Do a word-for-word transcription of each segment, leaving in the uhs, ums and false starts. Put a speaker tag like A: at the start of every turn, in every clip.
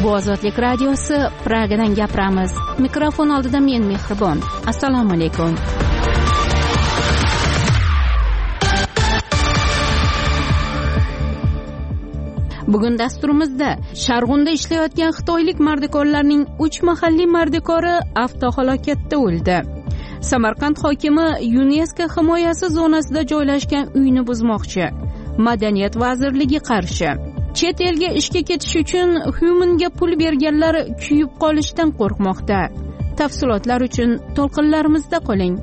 A: Bu Ozodlik radiosi, Pragadan gapiramiz. Mikrofon oldida men Mehribon. Assalomu alaykum. Bugun dasturimizda Sharg'unda ishlayotgan xitoylik mardikorlarning uch mahalliy mardikori avtohalokatda o'ldi. Samarqand hokimi UNESCO himoyasi zonasida joylashgan uyni buzmoqchi. Madaniyat vazirligi qarshi. Chet elga ishga ketish uchun Human'ga pul berganlar kuyib qolishdan qo'rqmoqda. Tafsilotlar uchun to'lqinlarimizda qoling.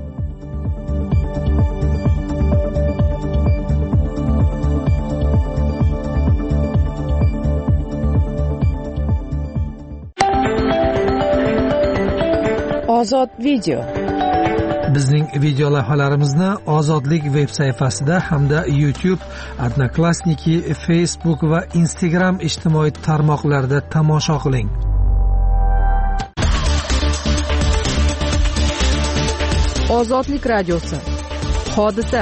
B: Ozod video.
C: Bizning video lavhalarimizni Ozodlik veb sayfasida hamda YouTube, Odnoklassniki, Facebook va Instagram ijtimoiy tarmoqlarida tomosha qiling.
B: Ozodlik radiosi. Hodisa.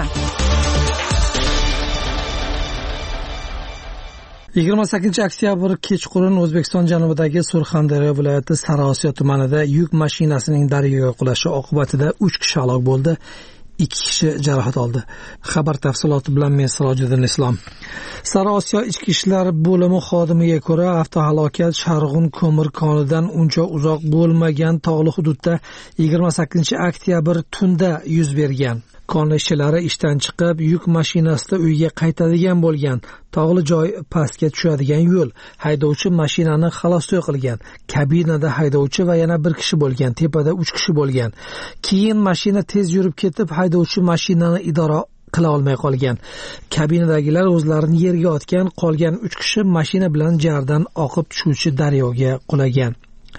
C: yigirma sakkizinchi oktyabr kechqurun O'zbekiston janubidagi Surxondaryo viloyati Sariosiyo tumanida yuk mashinasining daryoga qulashi oqibatida uch kishi halok bo'ldi, ikki kishi jarohat oldi. Xabar tafsiloti bilan men Sirojiddin Islom. Sariosiyo ichki ishlar bo'limi xodimiga ko'ra, avtohalokat Sharg'un ko'mir konidan uncha uzoq bo'lmagan tog'li hududda yigirma sakkizinchi oktyabr tunda yuz bergan. Kon ishchilari ishdan chiqib, yuk mashinasida uyga qaytadigan bo'lgan. Tog'li joy pastga tushadigan yo'l. Haydovchi mashinani xalostoy qilgan. Kabinada haydovchi va yana bir kishi bo'lgan. Tepada uch kishi bo'lgan. Keyin mashina tez yurib ketib, haydovchi mashinani idora qila olmay qolgan. Kabinadagilar o'zlarini yerga otgan, qolgan uch kishi mashina bilan jardan oqib tushuvchi daryoga qulagan.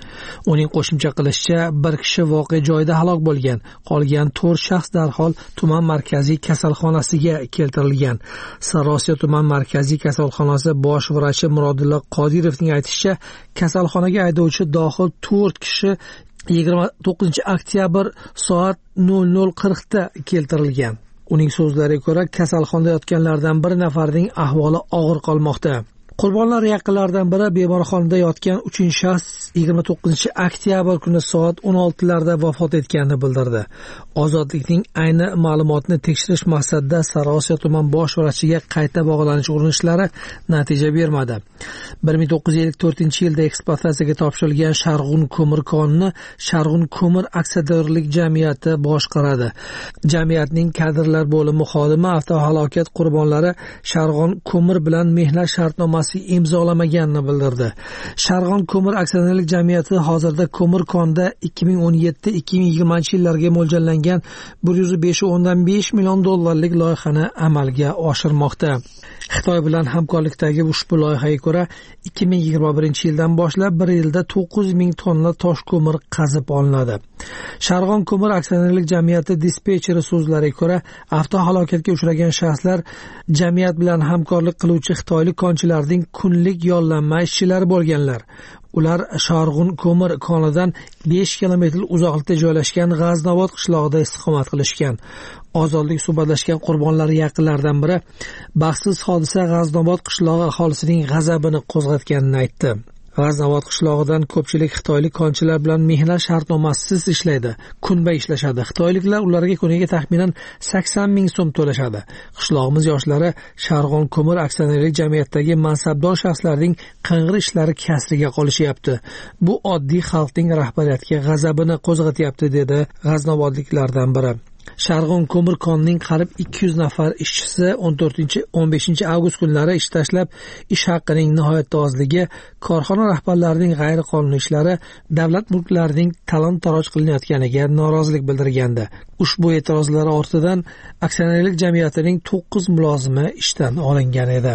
C: Uning qo'shimcha qilishicha, bir kishi voqea joyida halok bo'lgan. Qolgan to'rt shaxs darhol tuman markaziy kasalxonasiga keltirilgan. Sariosiyo tuman markaziy kasalxonasi bosh vrachi Murodilla Qodirovning aytishicha, kasalxonaga haydovchi dohil to'rt kishi yigirma to'qqizinchi oktyabr soat nol nol qirq da keltirilgan. Uning so'zlariga ko'ra, kasalxonada yotganlardan bir nafarining ahvoli og'ir qolmoqda. Qurbonlar yaqinlaridan biri bemorxonada yotgan uchinchi shaxs yigirma to'qqizinchi oktyabr kuni soat o'n olti larda vafot etganini bildirdi. Ozodlikning ayni ma'lumotni tekshirish maqsadida Sariosiyo tuman bosh vrachiga qayta bog'lanish urinishlari natija bermadi. bir ming to'qqiz yuz ellik to'rtinchi yilda ekspluatatsiyaga topshirilgan Sharg'un ko'mir konini Sharg'un ko'mir aksiyadorlik jamiyati boshqaradi. Jamiyatning kadrlar bo'limi xodimi avtohalokat qurbonlari Sharg'un ko'mir bilan mehnat shartnomasi imzolamaganini bildirdi. Sharg'un ko'mir aksionerlik jamiyati hozirda ko'mir konida ikki ming o'n yetti ikki ming yigirmanchi yillarga mo'ljallangan bir yuz besh o'ndan besh million dollarlik loyihani amalga oshirmoqda. Xitoy bilan hamkorlikdagi ushbu loyihaga ko'ra ikki ming yigirma birinchi yildan boshlab bir yilda to'qqiz ming tonna tosh ko'mir qazib olinadi. Sharg'un ko'mir aksionerlik jamiyati dispetcheri so'zlariga ko'ra, avtohalokatga uchragan shaxslar jamiyat bilan hamkorlik qiluvchi xitoylik konchilarning kunlik yollanma ishchilari bo'lganlar. Ular Sharg'un ko'mir konidan besh kilometr uzoqlikda joylashgan G'aznobod qishlog'ida istiqomat qilishgan. Ozodlik suhbatlashgan qurbonlar yaqinlaridan biri baxtsiz hodisa G'aznobod qishlog'i aholisining g'azabini qo'zg'atganini aytdi. G'aznobod qishlog'idan ko'pchilik xitoylik konchilar bilan mehnat shartnomasisiz ishlaydi. Kunbay ishlashadi. Xitoyliklar ularga kuniga taxminan sakson ming so'm to'lashadi. Qishlog'imiz yoshlari Sharg'un ko'mir aksionerlik jamiyatidagi mansabdor shaxslarning qing'ir ishlari kasriga qolishyapti. Bu oddiy xalqning rahbariyatiga g'azabini qo'zg'atyapti, dedi G'aznobodliklardan biri. Sharg'un ko'mir konining qariyb ikki yuz nafar ishchisi o'n to'rtinchi o'n beshinchi avgust kunlari ish tashlab, ish haqining nihoyatda ozligi, korxona rahbarlarining g'ayriqonuniy ishlari, davlat mulklarining talon-taroj qilinayotganiga norozilik bildirgandi. Ushbu e'tirozlar ortidan aksionerlik jamiyatining to'qqiz mulozimi ishdan olingan edi.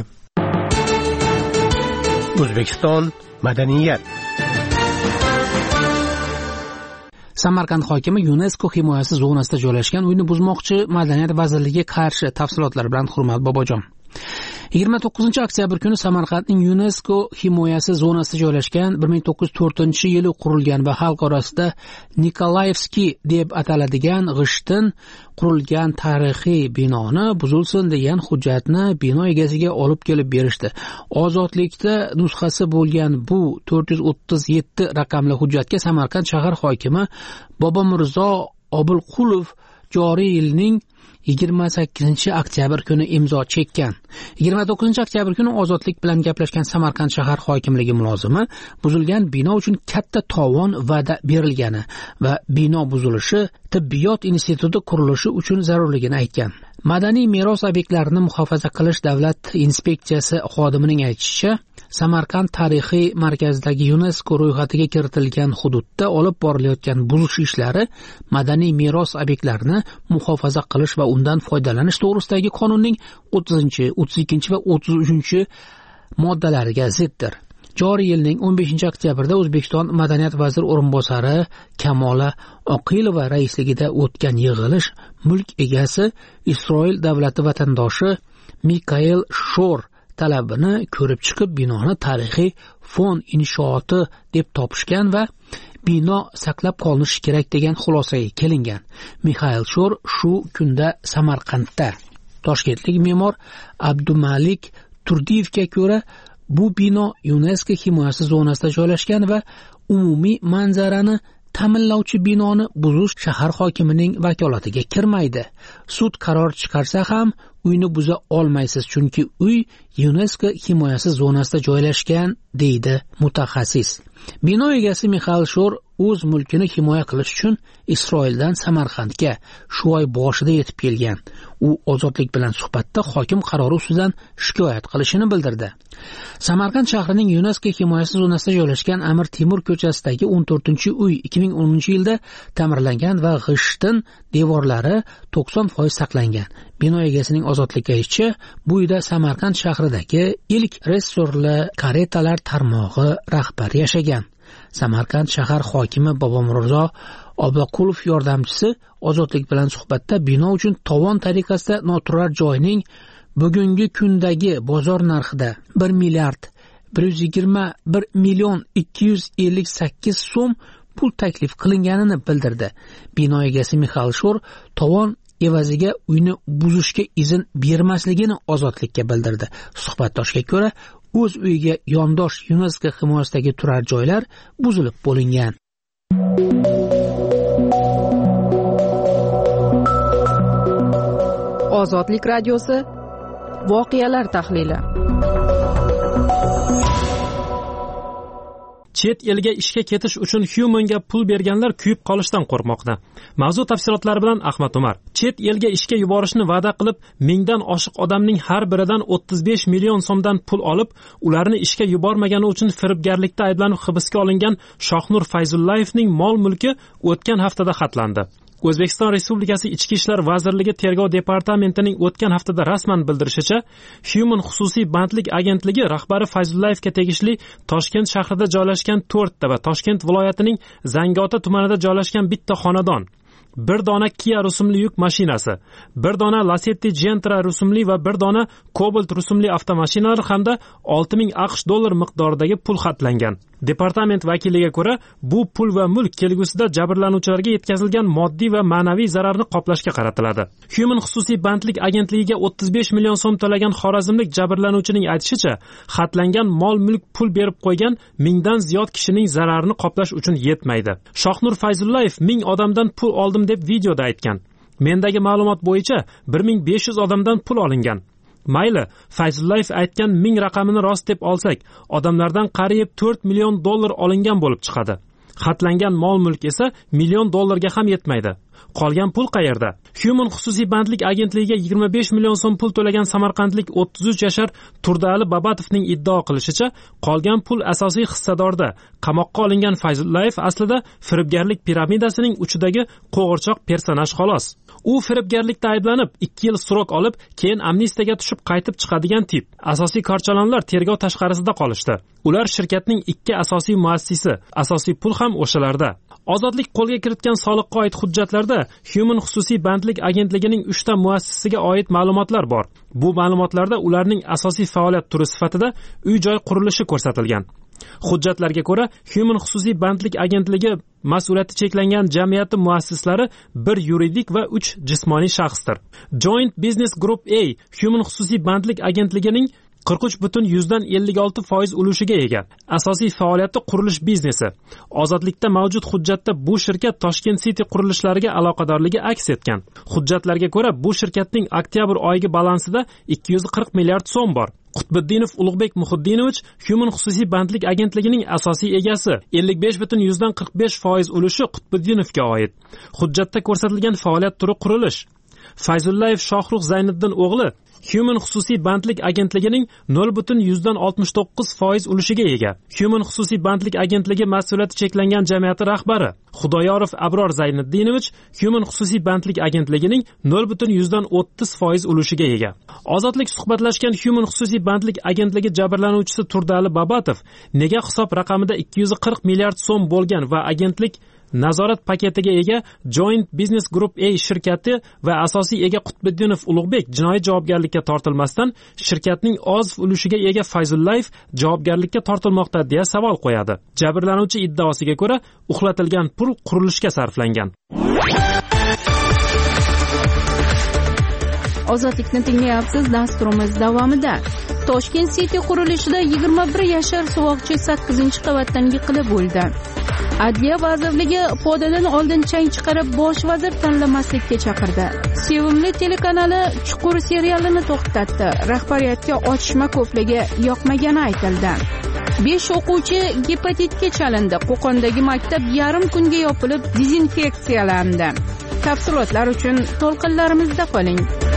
D: O'zbekiston madaniyat.
E: Samarqand hokimi UNESCO himoyasi zonasida joylashgan uyni buzmoqchi, Madaniyat vazirligiga qarshi. Tafsilotlar bilan Hurmat Bobojon. yigirma to'qqizinchi oktyabr kuni Samarqandning UNESCO himoyasi zonasida joylashgan bir ming to'qqiz yuz to'rtinchi yili qurilgan va xalq orasida Nikolaevskiy deb ataladigan g'ishtdan qurilgan tarixiy binoni buzilsin degan hujjatni bino egasiga olib kelib berishdi. Ozodlikda nusxasi bo'lgan bu to'rt yuz o'ttiz yetti raqamli hujjatga Samarqand shahar hokimi Bobomirzo Obulqulov joriy yilning yigirma sakkizinchi oktyabr kuni imzo chekkan. yigirma to'qqizinchi oktyabr kuni ozodlik bilan gaplashgan Samarqand shahar hokimligi mulozimi buzilgan bino uchun katta tovon va'da berilgani va bino buzilishi tibbiyot instituti qurilishi uchun zarurligini aytgan. Madaniy meros obyektlarini muhofaza qilish davlat inspeksiyasi xodimining aytishicha, Samarqand tarixiy markazidagi UNESCO ro'yxatiga kiritilgan hududda olib borilayotgan buzish ishlari madaniy meros obyektlarini muhofaza qilish va undan foydalanish to'g'risidagi qonunning o'ttizinchi, o'ttiz ikkinchi va o'ttiz uchinchi moddalariga ziddir. Joriy yilning o'n beshinchi oktyabrda O'zbekiston madaniyat vaziri o'rinbosari Kamola Oqilova raisligida o'tgan yig'ilish mulk egasi Isroil davlati vatandoshi Mikael Shor talabini ko'rib chiqib, binoni tarixiy fon inshooti deb topishgan va bino saqlab qolinishi kerak degan xulosaga kelingan. Mixail Shor shu kunda Samarqandda. Toshkentlik me'mor Abdumalik Turdiyevga ko'ra, bu bino UNESCO himoyasi zonasida joylashgan va umumiy manzarani ta'minlovchi binoni buzish shahar hokimining vakolatiga kirmaydi. Sud qaror chiqarsa ham uyni buza olmaysiz, chunki uy UNESCO himoyasi zonasida joylashgan, deydi mutaxassis. Bino egasi Mixail Shor o'z mulkini himoya qilish uchun Isroildan Samarqandga shu oy boshida yetib kelgan. U ozodlik bilan suhbatda hokim qarori ustidan shikoyat qilishini bildirdi. Samarqand shahrining UNESCO himoyasi zonasida joylashgan Amir Temur ko'chasidagi o'n to'rtinchi uy ikki ming o'ninchi yilda ta'mirlangan va g'ishtdan devorlari to'qson foiz saqlangan. Bino egasining ozodlikka aytishicha, bu uyda Samarqand shahridagi ilk restorli karetalar tarmog'i rahbari yashagan. Samarqand shahar hokimi Bobomirzo Obulqulov yordamchisi ozodlik bilan suhbatda bino uchun tovon tariqasida noturar joyning bugungi kundagi bozor narxida bir milliard bir yuz yigirma bir million ikki yuz ellik sakkiz so'm pul taklif qilinganini bildirdi. Bino egasi Mixail Shor tovon evaziga uyni buzishga izn bermasligini ozodlikka bildirdi. Suhbatdoshga ko'ra, o'z uyiga yondosh UNESCO himoyasidagi turar joylar buzilib bo'lingan.
B: Ozodlik radiosi voqealar tahlili.
F: Chet elga ishga ketish uchun Human'ga pul berganlar kuyib qolishdan qo'rqmoqda. Mavzu tafsilotlari bilan Ahmad Umar. Chet elga ishga yuborishni va'da qilib, mingdan oshiq odamning har biridan o'ttiz besh million so'mdan pul olib, ularni ishga yubormagani uchun firibgarlikda ayblanib hibsga olingan Shohnur Fayzullayevning mol-mulki o'tgan haftada xatlandi. O'zbekiston Respublikasi Ichki ishlar vazirligi Tergov departamentining o'tgan haftada rasman bildirishicha, Human xususiy bandlik agentligi rahbari Fayzullayevga tegishli Toshkent shahrida joylashgan to'rtta va Toshkent viloyatining Zangiota tumanida joylashgan bitta xonadon, bir dona Kia rusumli yuk mashinasi, bir dona Lacetti Gentra rusumli va bir dona Cobalt rusumli avtomashinalar hamda olti ming aqsh dollar miqdoridagi pul xatlangan. Departament vakiliga ko'ra, bu pul va mulk kelgusida jabrlanuvchilarga yetkazilgan moddiy va ma'naviy zararni qoplashga qaratiladi. Human xususiy bandlik agentligiga o'ttiz besh million so'm to'lagan xorazmlik jabrlanuvchining aytishicha, xatlangan mol-mulk pul berib qo'ygan mingdan ziyod kishining zararini qoplash uchun yetmaydi. Shohnur Fayzullayev ming odamdan pul oldim deb videoda aytgan. Mendagi ma'lumot bo'yicha bir ming besh yuz odamdan pul olingan. Mayli, Fayzullayev aytgan ming raqamini rost deb olsak, odamlardan qariyb to'rt million dollar olingan bo'lib chiqadi. Xatlangan mol-mulk esa million dollarga ham yetmaydi. Qolgan pul qayerda? Human xususiy bandlik agentligiga yigirma besh million so'm pul to'lagan samarqandlik o'ttiz uch yashar Turdiali Babatovning iddao qilishicha, qolgan pul asosiy hissadorda. Qamoqqa olingan Fayzullayev aslida firibgarlik piramidasining uchidagi qo'g'irchoq personaj xolos. u firibgarlikda ayblanib ikki yil surok olib keyin amnistiyaga tushib qaytib chiqadigan tip. Asosiy korchalonlar tergov tashqarisida qolishdi. Ular shirkatning ikki asosiy muassisi, asosiy pul ham o'shalarda. Ozodlik qo'lga kiritgan soliqqa oid hujjatlarda Human xususiy bandlik agentligining uchta muassisiga oid ma'lumotlar bor. Bu ma'lumotlarda ularning asosiy faoliyat turi sifatida uy-joy qurilishi ko'rsatilgan. Hujjatlarga ko'ra, Human xususiy bandlik agentligi mas'uliyati cheklangan jamiyati muassislari bir yuridik va uch jismoniy shaxsdir. Joint Business Group A Human xususiy bandlik agentligining qirq uch butun yuzdan ellik olti foiz ulushiga ega. Asosiy faoliyati qurilish biznesi. Ozodlikda mavjud hujjatda bu shirkat Toshkent City qurilishlariga aloqadorligi aks etgan. Hujjatlarga ko'ra, bu shirkatning oktyabr oyiga balansida ikki yuz qirq milliard so'm bor. Qutbiddinov Ulug'bek Muhiddinovich Human xususiy bandlik agentligining asosiy egasi. ellik besh butun yuzdan qirq besh foiz ulushi Qutbiddinovga oid. Hujjatda ko'rsatilgan faoliyat turi qurilish. Fayzullayev Shohruh Zayniddin o'g'li Human xususiy bandlik agentligining nol butun yuzdan oltmish to'qqiz foiz ulushiga ega. Human xususiy bandlik agentligi mas'uliyati cheklangan jamiyati rahbari Xudoyorov Abror Zayniddinovich Human xususiy bandlik agentligining nol butun yuzdan o'ttiz foiz ulushiga ega. Ozodlik suhbatlashgan Human xususiy bandlik agentligi jabrlanuvchisi Turdali Babatov nega hisob raqamida ikki yuz qirq milliard so'm bo'lgan va agentlik nazorat paketiga ega Joint Business Group A shirkati va asosiy ega Qutbiddinov Ulug'bek jinoiy javobgarlikka tortilmasdan shirkatning oz ulushiga ega Fayzullayev javobgarlikka tortilmoqda deya savol qo'yadi. Jabrlanuvchi iddaosiga ko'ra, uxlatilgan pul qurilishga sarflangan.
A: Ozodlikni tinglayapsiz. Dasturimiz davomida Toshkent City qurilishida yigirma bir yashar suvoqchi sakkizinchi qavatdan yiqilib o'ldi. Adliya vazirligi podadan oldin chang chiqarib bosh vazir tanlamaslikka chaqirdi. Sevimli telekanali Chuqur serialini to'xtatdi. Rahbariyatga otishma ko'pligi yoqmagani aytildi. besh o'quvchi gepatitga chalindi. Qo'qondagi maktab yarim kunga yopilib dezinfeksiyalandi. Tafsilotlar uchun to'lqinlarimizda qoling.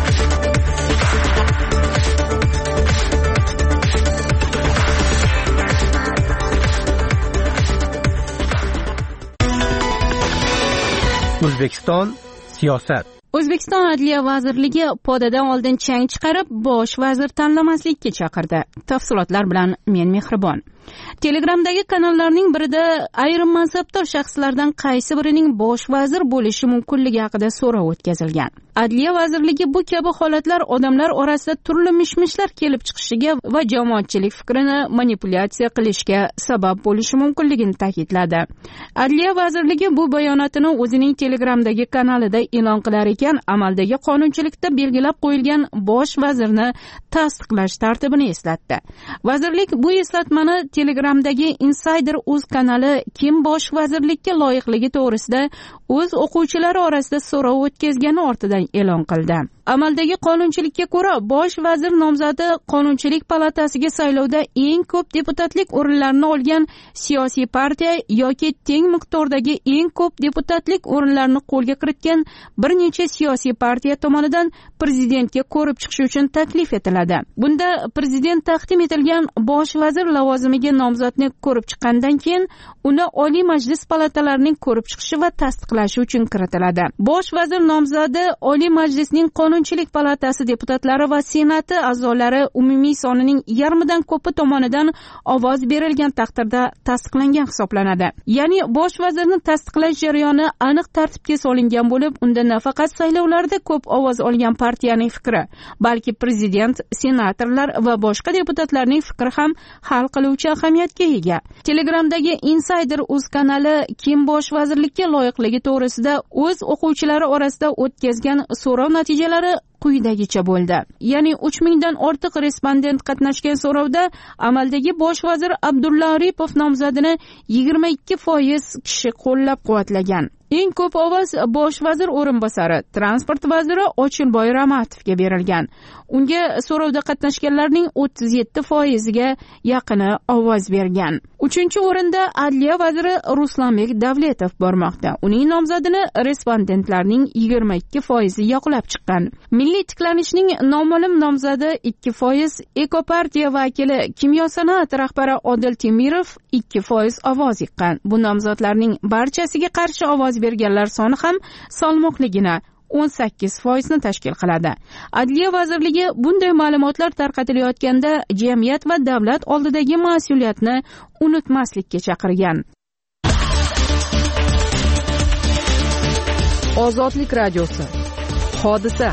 D: O'zbekiston siyosat.
A: O'zbekiston Adliya vazirligi podadan oldin chang chiqarib bosh vazir tanlamaslikka chaqirdi. Tafsilotlar bilan men Mehribon. Telegramdagi kanallarning birida ayrim mansabdor shaxslardan qaysi birining bosh vazir bo'lishi mumkinligi haqida so'rov o'tkazilgan. Adliya vazirligi bu kabi holatlar odamlar orasida turli mishmishlar kelib chiqishiga va jamoatchilik fikrini manipulyatsiya qilishga sabab bo'lishi mumkinligini ta'kidladi. Adliya vazirligi bu bayonotini o'zining Telegramdagi kanalida e'lon qilar ekan, amaldagi qonunchilikda belgilab qo'yilgan bosh vazirni tasdiqlash tartibini eslatdi. Vazirlik bu eslatmani Telegramdagi Insider.uz kanali kim bosh vazirlikka loyiqligi to'g'risida o'z o'quvchilari orasida so'rov o'tkazgani ortidan e'lon qildi. Amaldagi qonunchilikka ko'ra bosh vazir nomzodi Qonunchilik palatasiga saylovda eng ko'p deputatlik o'rinlarini olgan siyosiy partiya yoki teng miqdordagi eng ko'p deputatlik o'rinlarini qo'lga kiritgan bir necha siyosiy partiya tomonidan prezidentga ko'rib chiqish uchun taklif etiladi. Bunda prezident taqdim etilgan bosh vazir lavozimiga nomzodni ko'rib chiqqandan keyin uni Oliy Majlis palatalarining ko'rib chiqishi va tasdiqlashi uchun kiritiladi. Bosh vazir nomzodi Oliy Majlisning Qonunchilik palatasi deputatlari va senati a'zolari umumiy sonining yarmidan ko'pi tomonidan ovoz berilgan taqdirda tasdiqlangan hisoblanadi. Ya'ni bosh vazirni tasdiqlash jarayoni aniq tartibga solingan bo'lib, unda nafaqat saylovlarda ko'p ovoz olgan partiyaning fikri, balki prezident, senatorlar va boshqa deputatlarning fikri ham hal qiluvchi ahamiyatga ega. Telegramdagi Insider.uz kanali kim bosh vazirlikka loyiqligi to'g'risida o'z o'quvchilari orasida o'tkazgan so'rov natijalari quyidagicha bo'ldi. Ya'ni uch mingdan ortiq respondent qatnashgan so'rovda amaldagi bosh vazir Abdulla Aripov nomzodini yigirma ikki foiz kishi qo'llab-quvvatlagan. Eng ko'p ovoz bosh vazir o'rinbosari, transport vaziri Ochilboy Ramatovga berilgan. Unga so'rovda qatnashganlarning o'ttiz yetti foiziga yaqini ovoz bergan. uchinchi o'rinda Adliya vaziri Ruslanbek Davletov bormoqda. Uning nomzodini respondentlarning yigirma ikki foizi yoqlab chiqqan. Milliy tiklanishning noma'lum nomzodi ikki foiz, Ekopartiya vakili Kimyo-sanoat rahbari Odil Temirov ikki foiz ovoz yiqqan. Bu nomzodlarning barchasiga qarshi ovoz berganlar soni ham salmoqligini o'n sakkiz foizni tashkil qiladi. Adliya vazirligi bunday ma'lumotlar tarqatilayotganda jamiyat va davlat oldidagi mas'uliyatni unutmaslikka chaqirgan.
B: Ozodlik radiosi. Hodisa.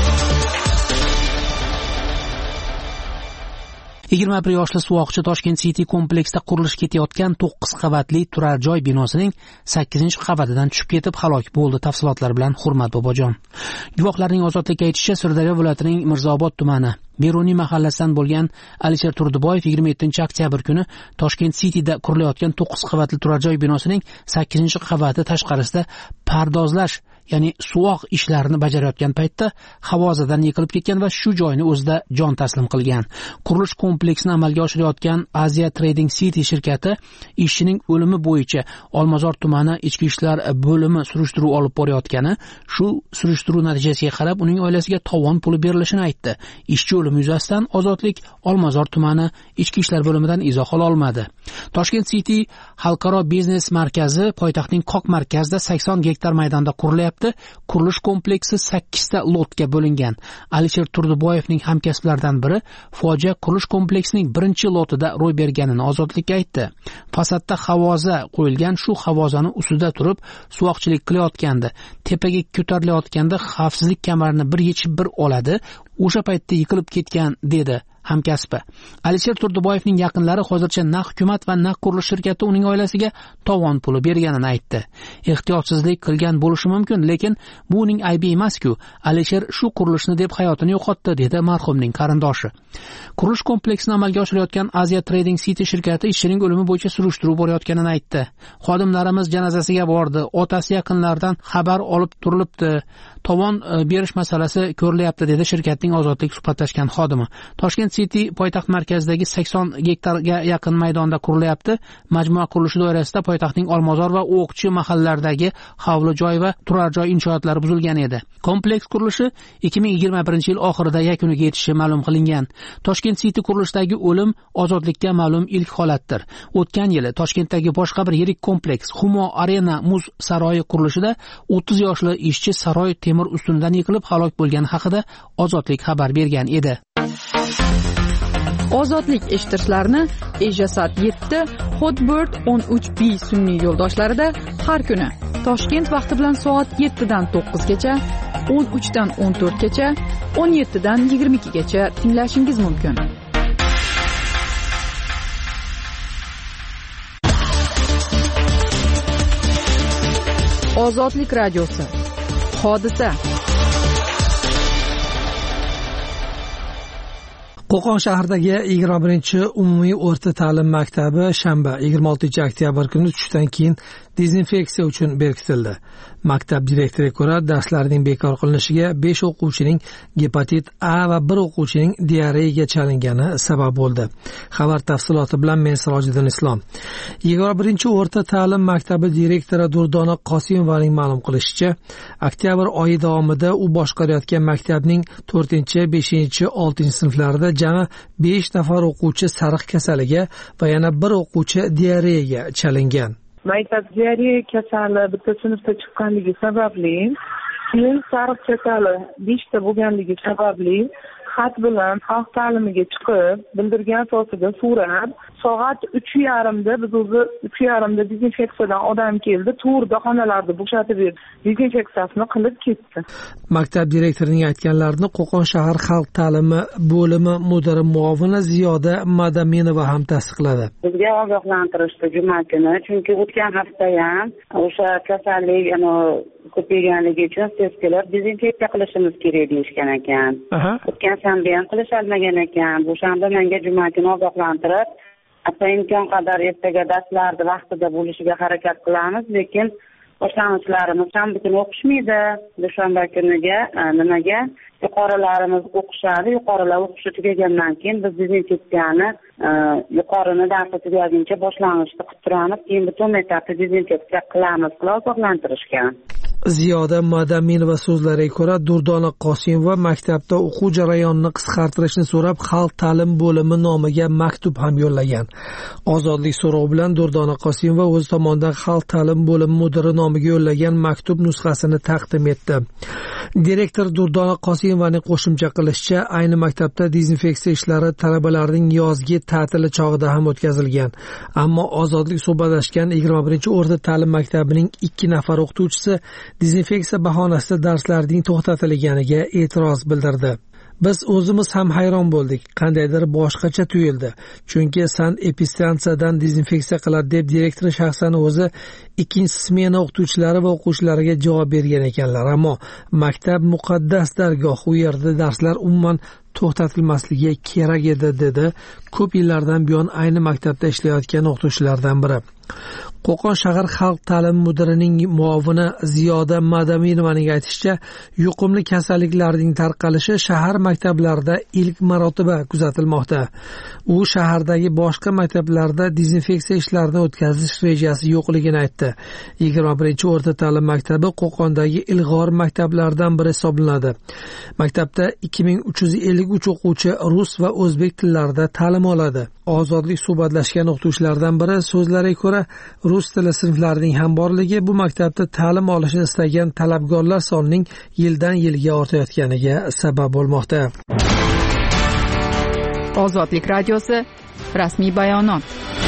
E: yigirma bir yoshli suvoqchi Toshkent City kompleksida qurilish ketayotgan to'qqiz qavatli turar joy binosining sakkizinchi qavatidan tushib ketib halok bo'ldi. Tafsilotlar bilan Hurmat Bobojon. Guvohlarning ozodlikka aytishicha, Sirdaryo viloyatining Mirzaobod tumani Beruniy mahallasidan bo'lgan Alisher Turdiboyev yigirma yettinchi oktyabr kuni Toshkent Cityda qurilayotgan to'qqiz qavatli turar joy binosining sakkizinchi qavati tashqarisida pardozlash ya'ni suvoq ishlarini bajarayotgan paytda havozadan yiqilib ketgan va shu joyni o'zida jon taslim qilgan. Qurilish kompleksini amalga oshirayotgan Asia Trading City shirkati ishchining o'limi bo'yicha Olmazor tumani ichki ishlar bo'limi surishtiruv olib borayotgani, shu surishtiruv natijasiga qarab uning oilasiga tovon puli berilishini aytdi. Ishchi o'limi yuzasidan Ozodlik Olmazor tumani ichki ishlar bo'limidan izoh ola olmadi. Toshkent City xalqaro biznes markazi poytaxtning Qoq markazida sakson gektar maydonda qurilyapti. Qurilish kompleksi sakkizta lotga bo'lingan. Alisher Turdiboyevning hamkasblaridan biri fojia qurilish kompleksining birinchi lotida ro'y berganini Ozodlikka aytdi. Fasadda havoza qo'yilgan, shu havozani ustida turib suvoqchilik qilayotgandi. Tepaga ko'tarilayotganda xavfsizlik kamarini bir yechib bir oladi. O'sha paytda yiqilib ketgan dedi hamkasbi. Alisher Turdiboyevning yaqinlari hozircha na hukumat va na qurilish shirkati uning oilasiga tovon puli berganini aytdi. Ehtiyotsizlik qilgan bo'lishi mumkin, lekin bu uning aybi emas-ku. Alisher shu qurilishni deb hayotini yo'qotdi, dedi marhumning qarindoshi. Qurilish kompleksini amalga oshirayotgan Asia Trading City shirkati ishchining o'limi bo'yicha surishtiruv borayotganini aytdi. Xodimlarimiz janozasiga bordi, otasi yaqinlaridan xabar olib turilibdi. Tovon berish masalasi ko'rilyapti, dedi shirkatning Ozodlik suhbatlashgan xodimi. Toshkent City poytaxt markazidagi sakson gektarga yaqin maydonda qurilyapti. Majmua qurilishi doirasida poytaxtning Olmazor va O'qchi mahallalaridagi hovli joy va turar joy inshootlari buzilgan edi. Kompleks qurilishi ikki ming yigirma birinchi yil oxirida yakuniga yetishi ma'lum qilingan. Toshkent City qurilishdagi o'lim Ozodlikka ma'lum ilk holatdir. O'tgan yili Toshkentdagi boshqa bir yirik kompleks Humo Arena muz saroyi qurilishida o'ttiz yoshli ishchi saroy temir ustunidan yiqilib halok bo'lgani haqida Ozodlik xabar bergan edi.
B: Ozodlik eshittirishlarni Ejasat yetti, Hotbird o'n uch B sun'iy yo'ldoshlarida har kuni Toshkent vaqti bilan soat yettidan to'qqizgacha, o'n uchdan o'n to'rtgacha, o'n yettidan yigirma ikkigacha tinglashingiz mumkin. Ozodlik radiosi. Hodisa.
C: Qo'qon shahridagi yigirma birinchi umumiy o'rta ta'lim maktabi shanba yigirma oltinchi oktyabr kuni tushdan keyin dezinfeksiya uchun berkitildi. Maktab direktoriga ko'ra, darslarning bekor qilinishiga besh o'quvchining gepatit A va bir o'quvchining diareyaga chalingani sabab bo'ldi. Xabar tafsiloti bilan men Sirojiddin Islom. yigirma birinchi o'rta ta'lim maktabi direktori Durdona Qosimovaning ma'lum qilishicha, oktyabr oyi davomida u boshqarayotgan maktabning to'rtinchi, beshinchi, oltinchi sinflarida jami besh nafar o'quvchi sariq kasaliga va yana bir o'quvchi diareyaga chalingan.
G: Maktab diareya kasali bitta sinfda chiqqanligi sababli, keyin sariq kasali beshta bo'lganligi sababli xat bilan xalq ta'limiga chiqib, bildirgan asosida so'rab, soat uch yarimda biz o'zi uch yarimda dezinfeksiyadan odam keldi, to'rda xonalarni bo'shatib berdi, dezinfeksiyasini qilib ketdi.
C: Maktab direktorining aytganlarini Qo'qon shahar xalq ta'limi bo'limi mudiri muovini Ziyoda Madaminova ham tasdiqladi.
H: Bizga ogohlantirishdi juma kuni, chunki o'tgan hafta ham o'sha kasallik yana ko'payganligi uchun tezkor dezinfeksiya qilishimiz kerak deyishgan ekan. O'tgan shanba ham qilishalmagan ekan. Bu shanba menga juma kuni ogohlantirib, hatto imkon qadar ertaga darslarni vaqtida bo'lishiga harakat qilamiz, lekin boshlang'ichlarimiz shanba kuni o'qishmaydi. Dushanba kuniga nimaga yuqorilarimiz o'qishadi, yuqorilar o'qishi tugagandan keyin biz dezinfeksiyani yuqorini darsi tugaguncha boshlang'ichda qilib turamiz, keyin butun maktabni dezinfeksiya qilamiz, ogohlantirishgan.
C: Ziyoda Madaminova so'zlariga ko'ra, Durdona Qosimova maktabda o'quv jarayonini qisqartirishni so'rab, xalq ta'lim bo'limi nomiga maktub ham yo'llagan. Ozodlik so'rovi bilan Durdona Qosimova o'z tomonidan xalq ta'lim bo'limi mudiri nomiga yo'llagan maktub nusxasini taqdim etdi. Direktor Durdona Qosimovaning qo'shimcha qilishicha, ayni maktabda dezinfeksiya ishlari talabalarning yozgi ta'tili chog'ida ham o'tkazilgan. Ammo Ozodlik suhbatlashgan yigirma birinchi o'rta ta'lim maktabining ikki nafar o'qituvchisi dezinfeksiya bahonasida darslarning to'xtatilganiga e'tiroz bildirdi. Biz o'zimiz ham hayron bo'ldik, qandaydir boshqacha tuyuldi. Chunki san epistansiyadan dezinfeksiya qiladi deb direktor shaxsan o'zi ikkinchi smena o'qituvchilari va o'quvchilariga javob bergan ekanlar. Ammo maktab muqaddas dargoh, u yerda darslar umuman to'xtatilmasligi kerak edi, dedi ko'p yillardan buyon ayni maktabda ishlayotgan o'qituvchilardan biri. Qo'qon shahar xalq ta'lim mudirining muovini Ziyoda Madaminovaning aytishicha, yuqumli kasalliklarning tarqalishi shahar maktablarida ilk marotaba kuzatilmoqda. U shahardagi boshqa maktablarda dezinfeksiya ishlarini o'tkazish rejasi yo'qligini aytdi. yigirma birinchi o'rta ta'lim maktabi Qo'qondagi ilg'or maktablardan biri hisoblanadi. Maktabda ikki ming uch yuz ellik uch o'quvchi rus va o'zbek tillarida ta'lim oladi. Ozodlik suhbatlashgan o'qituvchilardan biri so'zlariga ko'ra, rus tili sinflarining ham borligi bu maktabda ta'lim olishni istagan talabgorlar sonining yildan yilga ortayotganiga sabab bo'lmoqda.
B: Ozodlik radiosi rasmiy bayonot.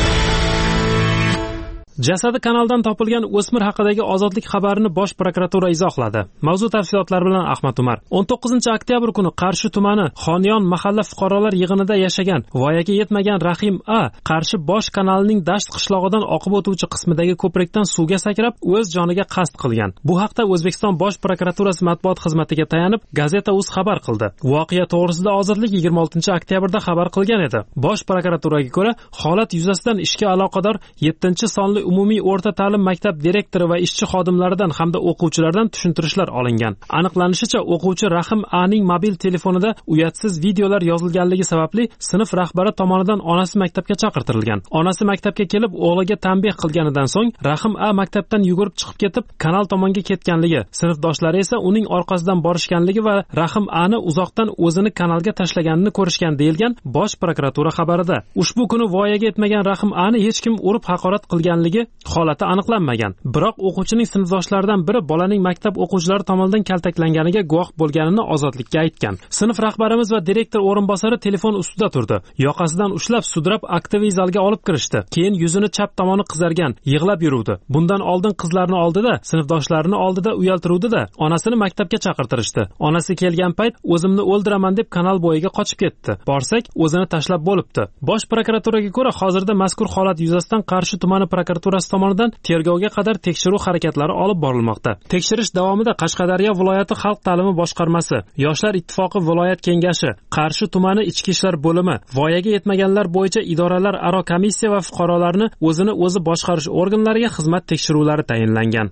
F: Jasadi kanaldan topilgan o'smir haqidagi Ozodlik xabarini Bosh prokuratura izohladi. Mavzu tafsilotlari bilan Ahmad Umar. o'n to'qqizinchi oktyabr kuni Qarshi tumani Xonyon mahalla fuqarolar yig'inida yashagan, voyaga yetmagan Rahim A Qarshi bosh kanalining Dasht qishlog'idan oqib o'tuvchi qismidagi ko'prikdan suvga sakrab, o'z joniga qasd qilgan. Bu haqda O'zbekiston Bosh prokuraturasi matbuot xizmatiga tayanib, Gazeta.uz xabar qildi. Voqea to'g'risida Ozodlik yigirma oltinchi oktyabrda xabar qilgan edi. Bosh prokuraturaga ko'ra, holat yuzasidan ishga aloqador yettinchi sonli umumiy o'rta ta'lim maktab direktori va ishchi xodimlaridan hamda o'quvchilardan tushuntirishlar olingan. Aniqlanishicha, o'quvchi Rahim Aning mobil telefonida uyatsiz videolar yozilganligi sababli sinf rahbari tomonidan onasi maktabga chaqirtirilgan. Onasi maktabga kelib o'g'liga tanbeh qilganidan so'ng Rahim A maktabdan yugurib chiqib ketib, kanal tomonga ketganligi, sinfdoshlari esa uning orqasidan borishganligi va Rahim Ani uzoqdan o'zini kanalga tashlaganini ko'rishgan deyilgan Bosh prokuratura xabarida. Ushbu kuni voyaga yetmagan Rahim Ani hech kim urib haqorat qilganligi holati aniqlanmagan. Biroq o'quvchining sinfdoshlaridan biri bolaning maktab o'quvchilari tomonidan kaltaklanganiga guvoh bo'lganini Ozodlikka aytgan. Sinf rahbarimiz va direktor o'rinbosari telefon ustida turdi. Yoqasidan ushlab sudrab aktiviy zalga olib kirishdi. Keyin yuzini chap tomoni qizargan, yig'lab yuruvdi. Bundan oldin qizlarni oldida, sinfdoshlarini oldida uyaltiruvdi-da, onasini maktabga chaqirtirishdi. Onasi kelgan payt o'zimni o'ldiraman deb kanal bo'yiga qochib ketdi. Borsak, o'zini tashlab bo'libdi. Bosh prokuraturaga ko'ra, hozirda mazkur holat yuzasidan Qarshi tumani prokuraturasi tomonidan tergovga qadar tekshiruv harakatlari olib borilmoqda. Tekshirish davomida Qashqadaryo viloyati xalq ta'limi boshqarmasi, Yoshlar ittifoqi viloyat kengashi, Qarshi tumani ichki ishlar bo'limi, voyaga yetmaganlar bo'yicha idoralar aro komissiya va fuqarolarni o'zini o'zi boshqarish organlariga xizmat tekshiruvlari tayinlangan.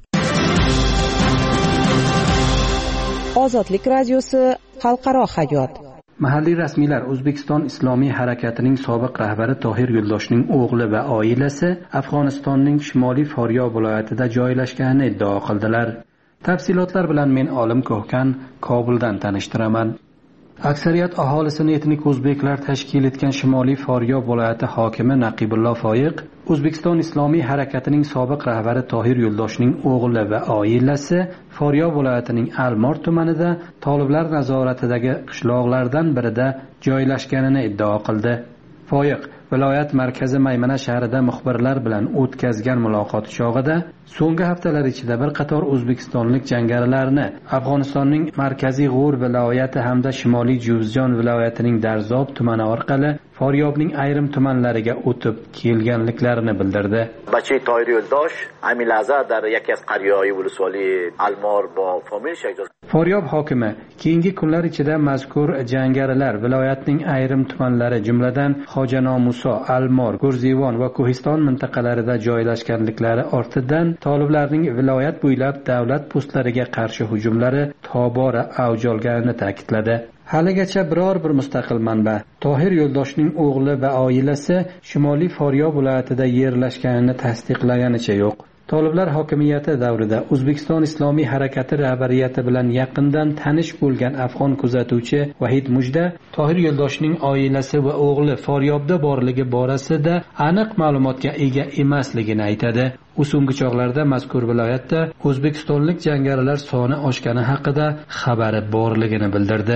I: Ozodlik radiosi xalqaro hayot.
J: Mahalliy rasmiylar O'zbekiston Islomiy harakatining sobiq rahbari Tohir Yo'ldoshning o'g'li va oilasi Afg'onistonning Shimoliy Foryo viloyatida joylashganini iddao qildilar. Tafsilotlar bilan men Olim Ko'hkan Kobuldan tanishtiraman. Aksariyat aholisini etnik o'zbeklar tashkil etgan Shimoliy Foryo viloyati hokimi Naqibullo Foyiq O'zbekiston Islomiy harakatining sobiq rahbari Tohir Yo'ldoshning o'g'li va oilasi Foryo viloyatining Almor tumanida toliblar nazoratidagi qishloqlardan birida joylashganini iddao qildi. Foyiq viloyat markazi Maymana shahrida muxbirlar bilan o'tkazgan muloqot chog'ida so'nggi haftalar ichida bir qator o'zbekistonlik jangarilarni Afg'onistonning markaziy G'o'r viloyati hamda shimoliy Juzjon viloyatining Darzob tumani orqali Faryobning ayrim tumanlariga o'tib kelganliklarini bildirdi.
K: Bachi Tohir Yo'ldosh همین لحظه در یکی از قریه‌های ولسوالی المار با فامیل شکل.
J: Faryob hokimi keyingi kunlar ichida mazkur jangarilar viloyatning ayrim tumanlari jumladan Xojanomuso, Almor, Go'rzevon va Ko'histon mintaqalarida joylashganliklari ortidan toliblarning viloyat bo'ylab davlat postlariga qarshi hujumlari tobora avj olganini ta'kidladi. Haligacha biror bir mustaqil manba Tohir Yo'ldoshning o'g'li va oilasi Shimoliy Foryo viloyatida yerlashganini tasdiqlaganicha yo'q. Toliblar hokimiyati davrida O'zbekiston Islomiy harakati rahbariyati bilan yaqindan tanish bo'lgan afg'on kuzatuvchi Vahid Mujda Tohir Yo'ldoshning oilasi va o'g'li Faryobda borligi borasida aniq ma'lumotga ega emasligini aytadi. U so'nggi chog'larda mazkur viloyatda o'zbekistonlik jangarilar soni oshgani haqida xabari borligini bildirdi.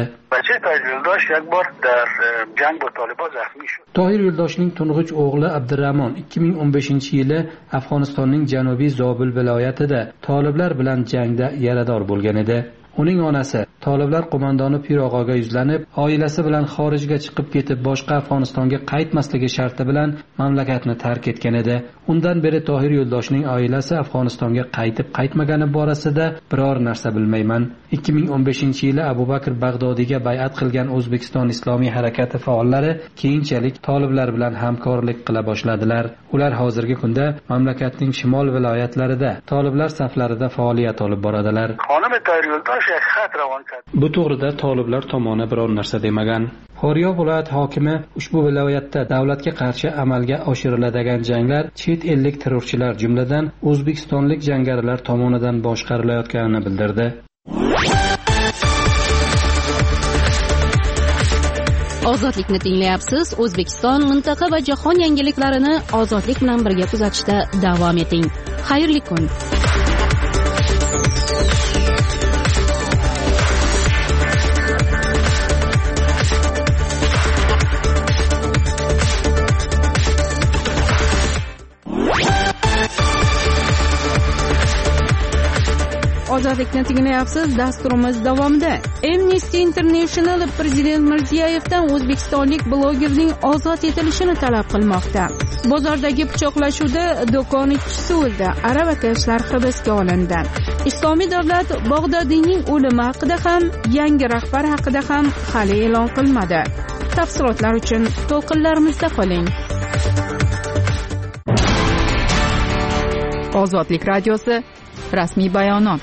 J: Tohir Yo'ldoshning to'ng'ich o'g'li Abdurahmon ikki ming o'n beshinchi yili Afg'onistonning janubiy Zobil viloyatida toliblar bilan jangda yarador bo'lgan edi. Uning onasi toliblar qo'mondoni Pirog'oga yuzlanib, oilasi bilan xorijga chiqib ketib, boshqa Afg'onistonga qaytmasligi sharti bilan mamlakatni tark etgan edi. Undan beri Tohir Yo'ldoshning oilasi Afg'onistonga qaytib qaytmagani borasida biror narsa bilmayman. ikki ming o'n beshinchi yili Abu Bakr Bag'dodiyga bay'at qilgan O'zbekiston Islomiy harakati faollari keyinchalik toliblar bilan hamkorlik qila boshladilar. Ular hozirgi kunda mamlakatning shimol viloyatlarida toliblar saflarida faoliyat olib boradilar. Bu to'g'rida toliblar tomoni biror narsa demagan. Faryob viloyat hokimi ushbu viloyatda davlatga qarshi amalga oshiriladigan janglar chet ellik terrorchilar jumladan o'zbekistonlik jangarilar tomonidan boshqarilayotganini bildirdi.
A: Ozodlikni tinglayapsiz. O'zbekiston, mintaqa va jahon yangiliklarini ozodlik bilan birga kuzatishda davom eting. Xayrli kun. Ozodlikni tinglayapsiz. Dasturimiz davomida Amnesty International prezident Mirziyevdan o'zbekistonlik blogerning ozod etilishini talab qilmoqda. Bozordagi pichoqlashuvda do'kon ishchisi o'ldi. Aravakashlar hibsga olindi. Islomiy davlat Bag'dodiyning o'limi haqida ham, yangi rahbar haqida ham hali e'lon qilmadi. Tafsilotlar uchun to'lqinlarimizda qoling.
B: Ozodlik radiosi rasmiy bayonot.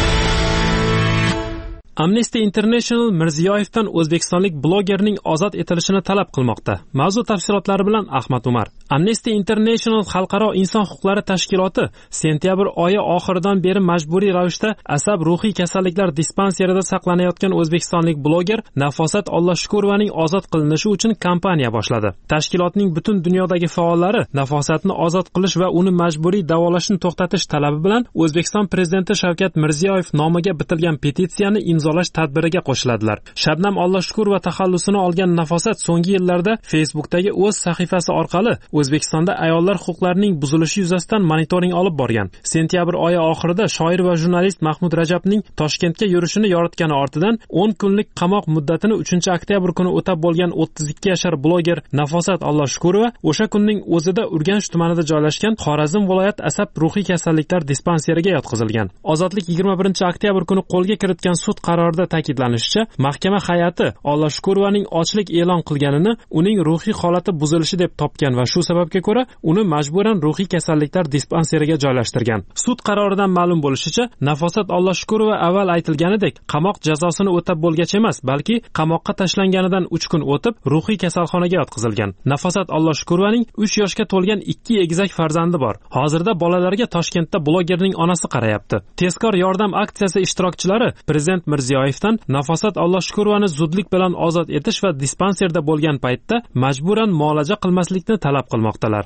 F: Amnesty International Mirziyoyevdan o'zbekistonlik blogerning ozod etilishini talab qilmoqda. Mavzu tafsilotlari bilan Ahmad Umar. Amnesty International xalqaro inson huquqlari tashkiloti sentyabr oyi oxiridan beri majburiy ravishda asab ruhiy kasalliklar dispanserida saqlanayotgan o'zbekistonlik bloger Nafosat Ollashukurovaning ozod qilinishi uchun kampaniya boshladi. Tashkilotning butun dunyodagi faollari Nafosatni ozod qilish va uni majburiy davolashni to'xtatish talabi bilan O'zbekiston prezidenti Shavkat Mirziyoyev nomiga bitilgan petitsiyani imzolash tadbiriga qo'shiladilar. Shabnam Ollashukurova taxallusini olgan Nafosat so'nggi yillarda Facebook'dagi o'z sahifasi orqali O'zbekistonda ayollar huquqlarining buzilishi yuzasidan monitoring olib borgan. Sentyabr oyi oxirida shoir va jurnalist Mahmud Rajabning Toshkentga yurishini yoritgani ortidan o'n kunlik qamoq muddatini uchinchi oktyabr kuni o'tab bo'lgan o'ttiz ikki yashar bloger Nafosat Ollashukurova o'sha kunning o'zida Urganch tumanida joylashgan Xorazm viloyat asab ruhiy kasalliklar dispanseriga yotqizilgan. Ozodlik yigirma birinchi oktyabr kuni qo'lga kiritgan sud qarorida ta'kidlanishicha, mahkama hay'ati Ollashukurovaning ochlik e'lon qilganini uning ruhiy holati buzilishi deb topgan va shu sababga ko'ra uni majburan ruhiy kasalliklar dispanseriga joylashtirgan. Sud qaroridan ma'lum bo'lishicha, Nafosat Ollashukurova avval aytilganidek qamoq jazosini o'tab bo'lgach emas, balki qamoqqa tashlanganidan uch kun o'tib ruhiy kasalxonaga yotqizilgan. Nafosat Ollashukurovaning uch yoshga to'lgan ikki egizak farzandi bor. Hozirda bolalarga Toshkentda blogerning onasi qarayapti. Tezkor yordam aksiyasi ishtirokchilari prezident Mirziyoyevdan Nafosat Ollashukurovani zudlik bilan ozod etish va dispanserda bo'lgan paytda majburan muolaja qilmaslikni talab qilmoqdalar.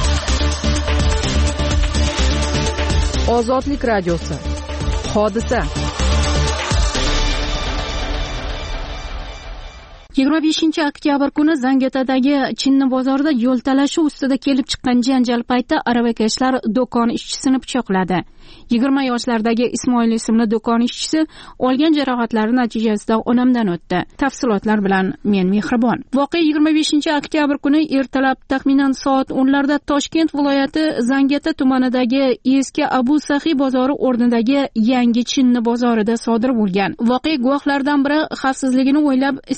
B: Ozodlik radiosi. Hodisa.
A: yigirma beshinchi oktyabr kuni Zangiotadagi Chinni bozorida yo'l talashuv ustida kelib chiqqan janjal payti aravakashlar do'kon ishchisini pichoqladi. yigirma yoshlardagi Ismoil ismli do'kon ishchisi olgan jarohatlari natijasida onamdan o'tdi. Tafsilotlar bilan men Mehribon. Voqea yigirma beshinchi oktyabr kuni ertalab taxminan soat o'nlarda Toshkent viloyati Zangiota tumanidagi eski Abu Saxiy bozori o'rnidagi yangi Chinni bozorida sodir bo'lgan. Voqea guvohlaridan biri xavfsizligini o'ylab ismini ochiq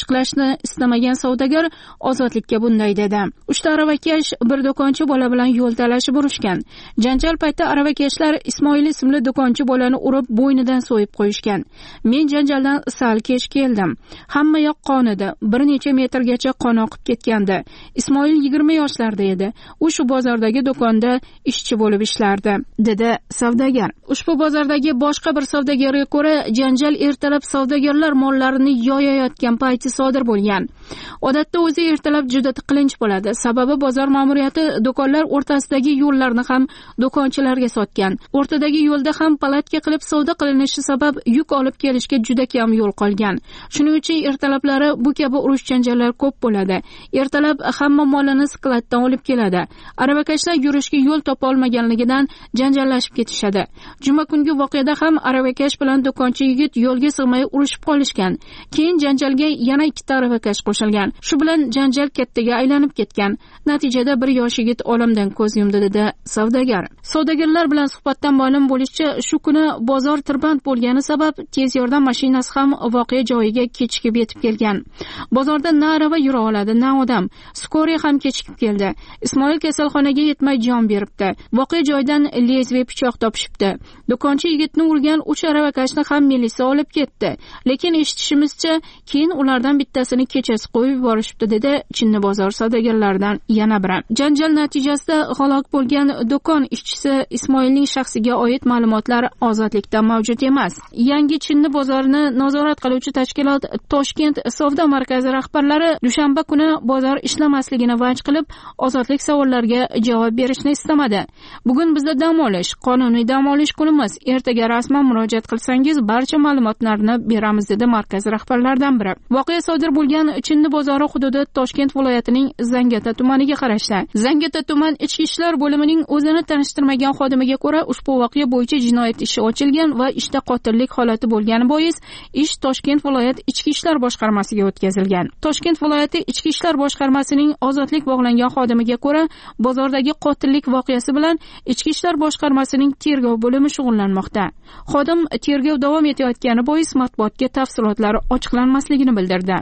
A: ochiqlashni istamagan savdogar Ozodlikka bunday dedi. Uchta aravakash bir do'konchi bola bilan yo'l talashib urushgan. Janjal payti aravakashlar Ismoil ismli do'konchi bolani urib bo'ynidan so'yib qo'yishgan. Men janjaldan sal kech keldim. Hamma yoq qon edi. Bir necha metrgacha qon oqib ketgandi. Ismoil yigirma yoshlarda edi. U shu bozordagi do'konda ishchi bo'lib ishlardi, dedi savdogar. Ushbu bozordagi boshqa bir savdogarga ko'ra, janjal ertalab savdogarlar mollarini yoyayotgan payti sodir bo'lgan. Odatda o'zi ertalab juda tiqilinch bo'ladi. Sababi bozor ma'muriyati do'konlar o'rtasidagi yo'llarni ham do'konchilarga sotgan. O'rtadagi yo'lda ham palatka qilib savdo qilinishi sabab yuk olib kelishga juda kam yo'l qolgan. Shuning uchun ertalablari bu kabi urush janjallar ko'p bo'ladi. Ertalab hamma molini skladdan olib keladi. Aravakashlar yurishga yo'l topa olmaganligidan janjallashib ketishadi. Juma kungi voqeada ham aravakash bilan do'konchi yigit yo'lga sig'may urushib qolishgan. Keyin janjalga yana ikkita aravakash qo'shilgan. Shu bilan janjal kattaga aylanib ketgan. Natijada bir yosh yigit olamdan ko'z yumdi, dedi savdogar. Savdogarlar bilan suhbatdan ma'lum bo'lishicha, shu kuni bozor tirband bo'lgani sabab tez yordam mashinasi ham voqea joyiga kechikib yetib kelgan. Bozorda na arava yura oladi, na odam. Skoriya ham kechikib keldi. Ismoil kasalxonaga yetmay jon beribdi. Voqea joyidan lezve pichoq topishibdi. Do'konchi yigitni urgan uch aravakashni ham militsiya olib ketdi. Lekin eshitishimizcha, keyin ulardan bittasini kechasi qo'yib yuborishibdi, dedi Chinni bozor savdogarlaridan yana biri. Janjal natijasida halok bo'lgan do'kon ishchisi Ismoilning shaxsiga oid ma'lumotlar Ozodlikda mavjud emas. Yangi Chinni bozorini nazorat qiluvchi tashkilot Toshkent savdo markazi rahbarlari dushanba kuni bozor ishlamasligini vaj qilib, Ozodlik savollariga javob berishni istamadi. Bugun bizda dam olish, qonuniy dam olish kunimiz. Ertaga rasman murojaat qilsangiz barcha ma'lumotlarni beramiz, dedi markaz rahbarlaridan biri. Voqea sodir bo'lgan Chinni bozori hududi Toshkent viloyatining Zangata tumaniga qarashli. Zangata tuman ichki ishlar bo'limining o'zini tanishtirmagan xodimiga ko'ra, ushbu voqea bo'yicha jinoyat ishi ochilgan va ishda qotillik holati bo'lgani bois ish Toshkent viloyat ichki ishlar boshqarmasiga o'tkazilgan. Toshkent viloyati ichki ishlar boshqarmasining ozodlik bog'langan xodimiga ko'ra, bozordagi qotillik voqeasi bilan ichki ishlar boshqarmasining tergov bo'limi shug'ullanmoqda. Xodim tergov davom etayotgani bois matbuotga tafsilotlar ochiqlanmasligini bildirdi.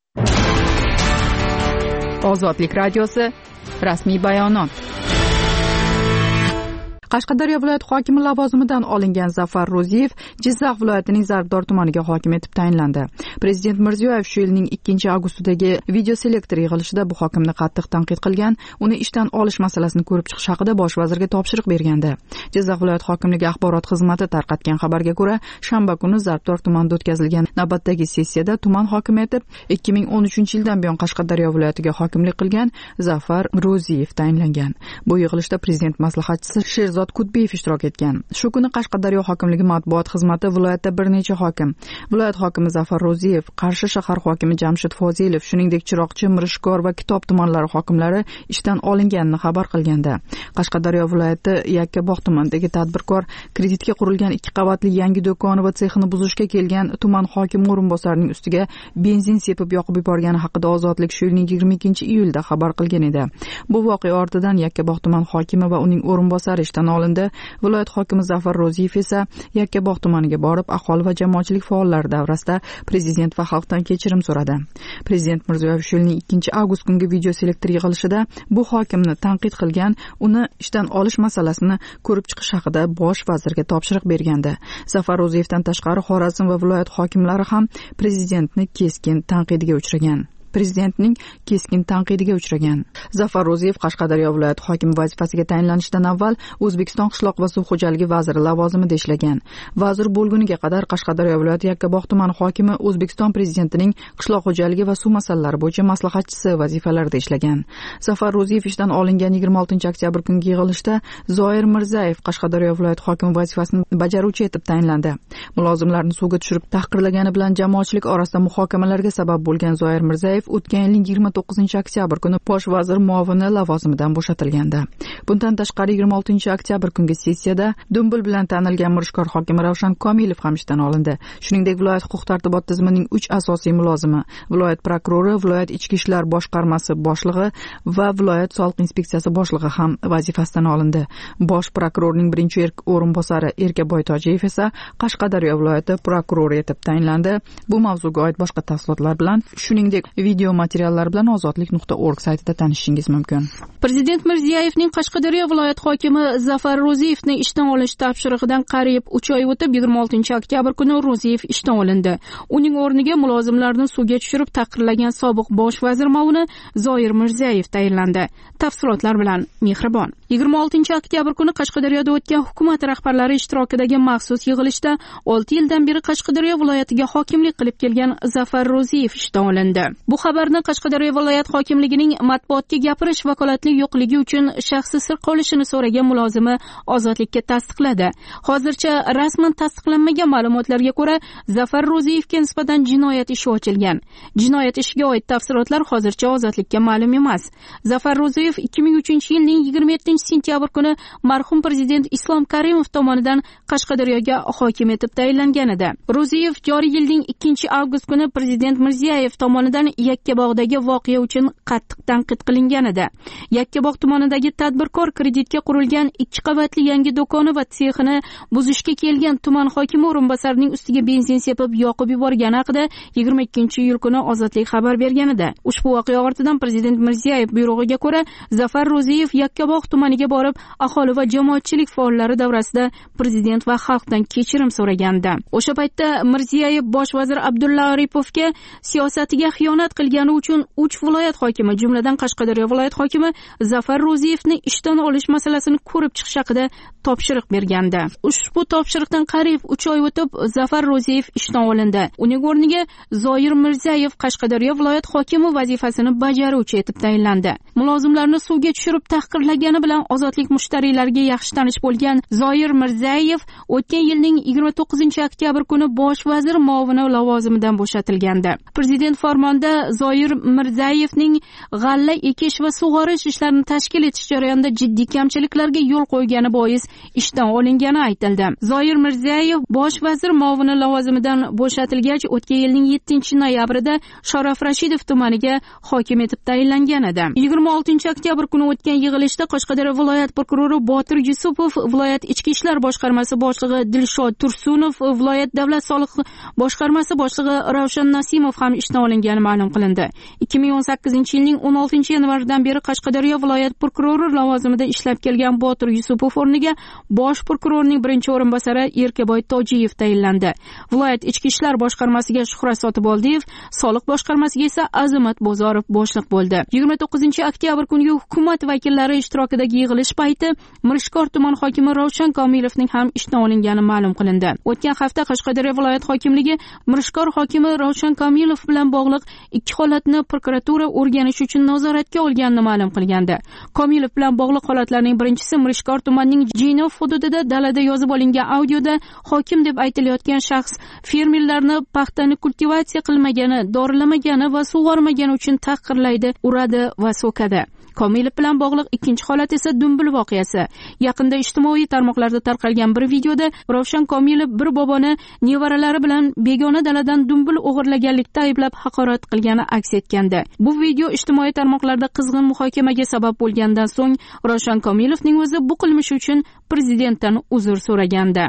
B: Ozodlik radiosi rasmiy bayonot. Qashqadaryo viloyati hokimi lavozimidan olingan Zafar Ro'ziyev Jizzax viloyatining Zarbdor tumaniga hokim etib tayinlandi. Prezident Mirziyoyev shu yilning ikkinchi avgustidagi video selektor yig'ilishida bu hokimni qattiq tanqid qilgan, uni ishdan olish masalasini ko'rib chiqish haqida bosh vazirga topshiriq bergandi. Jizzax viloyati hokimligi axborot xizmati tarqatgan xabarga ko'ra, shanba kuni Zarbdor tumanida o'tkazilgan navbatdagi sessiyada tuman hokimi etib ikki ming o'n uchinchi yildan buyon Qashqadaryo viloyatiga hokimlik qilgan Zafar Ro'ziyev tayinlangan. Bu yig'ilishda prezident maslahatchisi Sherzod Kudbiyev ishtirok etgan. Shu kuni Qashqadaryo hokimligi matbuot xizmati viloyatda bir necha hokim, viloyat hokimi Zafar Ro'ziyev, Qarshi shahar hokimi Jamshid Fozilov, shuningdek Chiroqchi, Mirishkor va Kitob tumanlari hokimlari ishdan olinganini xabar qilganda, Qashqadaryo viloyati Yakkabog' tumanidagi tadbirkor kreditga qurilgan ikki qavatli yangi do'koni va sexini buzishga kelgan tuman hokimi o'rinbosarining ustiga benzin sepib yoqib yuborgani haqida Ozodlik shu yilning yigirma ikkinchi iyulda xabar qilgan edi. Bu voqea ortidan Yakkabog' tuman hokimi va uning o'rinbosari ishdan olindi. Viloyat hokimi Zafar Ro'ziyev esa Yakkabog' tumaniga borib, aholi va jamoatchilik faollari davrasida prezident va xalqdan kechirim so'radi. Prezident Mirziyoyev shu yilning ikkinchi avgust kungi video selektor yig'ilishida bu hokimni tanqid qilgan, uni ishdan olish masalasini ko'rib chiqish haqida bosh vazirga topshiriq bergandi. Zafar Ro'ziyevdan tashqari Xorazm va viloyat hokimlari ham prezidentni keskin tanqidiga uchragan. prezidentning keskin tanqidiga uchragan. Zafar Ro'ziyev Qashqadaryo viloyati hokimi vazifasiga tayinlanishidan avval O'zbekiston qishloq va suv xo'jaligi vaziri lavozimida ishlagan. Vazir bo'lguniga qadar Qashqadaryo viloyati Yakkabog' tumani hokimi, O'zbekiston prezidentining qishloq xo'jaligi va suv masalalari bo'yicha maslahatchisi vazifalarida ishlagan. Zafar Ro'ziyev ishdan olingan yigirma oltinchi oktyabr kungi yig'ilishda Zoir Mirzayev Qashqadaryo viloyati hokimi vazifasini bajaruvchi etib tayinlandi. Mulozimlarni suvga tushirib tahqirlagani bilan jamoatchilik orasida muhokamalarga sabab bo'lgan Zoir Mirzayev Mirziyoyev o'tgan yilning yigirma to'qqizinchi oktyabr kuni bosh vazir muovini lavozimidan bo'shatilgandi. Bundan tashqari yigirma oltinchi oktyabr kungi sessiyada Dumbil bilan tanilgan Mirishkor hokimi Ravshan Komilov ham ishdan olindi. Shuningdek, viloyat huquq-tartibot tizimining uch asosiy mulozimi, viloyat prokurori, viloyat ichki ishlar boshqarmasi boshlig'i va viloyat soliq inspeksiyasi boshlig'i ham vazifasidan olindi. Bosh prokurorning birinchi o'rinbosari Erkaboy Tojiyev esa Qashqadaryo viloyati prokurori etib tayinlandi. Bu mavzuga oid boshqa tafsilotlar bilan, shuningdek, video materiallar bilan ozodlik nuqta org saytida tanishishingiz mumkin.
A: Prezident Mirziyoyevning Qashqadaryo viloyat hokimi Zafar Ro'ziyevni ishdan olish topshirig'idan qariyb uch oy o'tib yigirma oltinchi oktyabr kuni Ro'ziyev ishdan olindi. Uning o'rniga mulozimlarni suvga tushirib taqirlagan sobiq bosh vazir muovini Zoir Mirzayev tayinlandi. Tafsilotlar bilan Mehribon. yigirma oltinchi oktyabr kuni Qashqadaryoda o'tgan hukumat rahbarlari ishtirokidagi maxsus yig'ilishda olti yildan beri Qashqadaryo viloyatiga hokimlik qilib kelgan Zafar Ro'ziyev ishdan olindi. Bu xabarni Qashqadaryo viloyat hokimligining matbuotga gapirish vakolatli yo'qligi uchun shaxsi sir qolishini so'ragan mulozimi ozodlikka tasdiqladi. Hozircha rasman tasdiqlanmagan ma'lumotlarga ko'ra, Zafar Ro'ziyevga nisbatan jinoyat ishi ochilgan. Jinoyat ishiga oid tafsilotlar hozircha ozodlikka ma'lum emas. Zafar Ro'ziyev ikki ming uchinchi yilning yigirma yettinchi sentyabr kuni marhum prezident Islom Karimov tomonidan Qashqadaryoga hokim etib tayinlangan edi. Ro'ziyev joriy yilning ikkinchi avgust kuni prezident Mirziyoyev tomonidan Yakkabog'dagi voqea uchun qattiq tanqid qilingan edi. Yakkabog' tumanidagi tadbirkor kreditga qurilgan ikki qavatli yangi do'koni va sexini buzishga kelgan tuman hokimi o'rinbosarining ustiga benzin sepib yoqib yuborgani haqida yigirma ikkinchi iyul kuni Ozodlik xabar bergan edi. Ushbu voqea ortidan prezident Mirziyoyev buyrug'iga ko'ra Zafar Ro'ziyev Yakkabog' tumaniga borib, aholi va jamoatchilik faollari davrasida prezident va xalqdan kechirim so'ragandi. O'sha paytda Mirziyoyev bosh vazir Abdulla Aripovga siyosatiga xiyonat qilgani uchun uch viloyat hokimi, jumladan Qashqadaryo viloyat hokimi Zafar Ro'ziyevni ishdan olish masalasini ko'rib chiqish haqida topshiriq bergandi. Ushbu topshiriqdan qariyb uch oy o'tib Zafar Ro'ziyev ishdan olindi. Uning o'rniga Zoir Mirzayev Qashqadaryo viloyat hokimi vazifasini bajaruvchi etib tayinlandi. Mulozimlarni suvga tushirib tahqirlagani bilan ozodlik mushtariylarga yaxshi tanish bo'lgan Zoir Mirzayev o'tgan yilning yigirma to'qqizinchi oktyabr kuni bosh vazir muovini lavozimidan bo'shatilgandi. Prezident farmonida Zoir Mirzayevning g'alla ekish va sug'orish ishlarini tashkil etish jarayonida jiddiy kamchiliklarga yo'l qo'ygani bois ishdan olingani aytildi. Zoir Mirzayev bosh vazir muovini lavozimidan bo'shatilgach, o'tgan yilning yettinchi noyabrida Sharof Rashidov tumaniga hokim etib tayinlangan edi. yigirma oltinchi oktyabr kuni o'tgan yig'ilishda Qashqadaryo viloyat prokurori Botir Yusupov, viloyat ichki ishlar boshqarmasi boshlig'i Dilshod Tursunov, viloyat davlat soliq boshqarmasi boshlig'i Ravshan Nasimov ham ishdan olingani ma'lum qilindi. ikki ming o'n sakkizinchi yilning o'n oltinchi yanvaridan beri Qashqadaryo viloyat prokurori lavozimida ishlab kelgan Botir Yusupov o'rniga bosh prokurorning birinchi o'rinbosari Erkaboy Tojiyev tayinlandi. Viloyat ichki ishlar boshqarmasiga Shuhrat Sotiboldiyev, soliq boshqarmasiga esa Azimat Bozorov boshliq bo'ldi. yigirma to'qqizinchi oktyabr kungi hukumat vakillari ishtirokidagi yig'ilish payti Mirishkor tuman hokimi Ravshan Komilovning ham ishdan olingani ma'lum qilindi. O'tgan hafta Qashqadaryo viloyat hokimligi Mirishkor hokimi Ravshan Komilov bilan bog'liq ikki holatni prokuratura o'rganish uchun nazoratga olganini ma'lum qilgandi. Komilov bilan bog'liq holatlarning birinchisi Mirishkor tumanining Jinov hududida dalada yozib olingan audioda hokim deb aytilayotgan shaxs fermerlarni paxtani kultivatsiya qilmagani, dorilamagani va sug'ormagani uchun tahqirlaydi, uradi va so'kadi. Komilov bilan bog'liq ikkinchi holat esa Dumbil voqeasi. Yaqinda ijtimoiy tarmoqlarda tarqalgan bir videoda Ravshan Komilov bir boboni nevaralari bilan begona daladan dumbil o'g'irlaganlikda ayblab haqorat qilgani aks etgandi. Bu video ijtimoiy tarmoqlarda qizg'in muhokamaga sabab bo'lgandan so'ng Ravshan Komilovning o'zi bu qilmishi uchun prezidentdan uzr so'ragandi.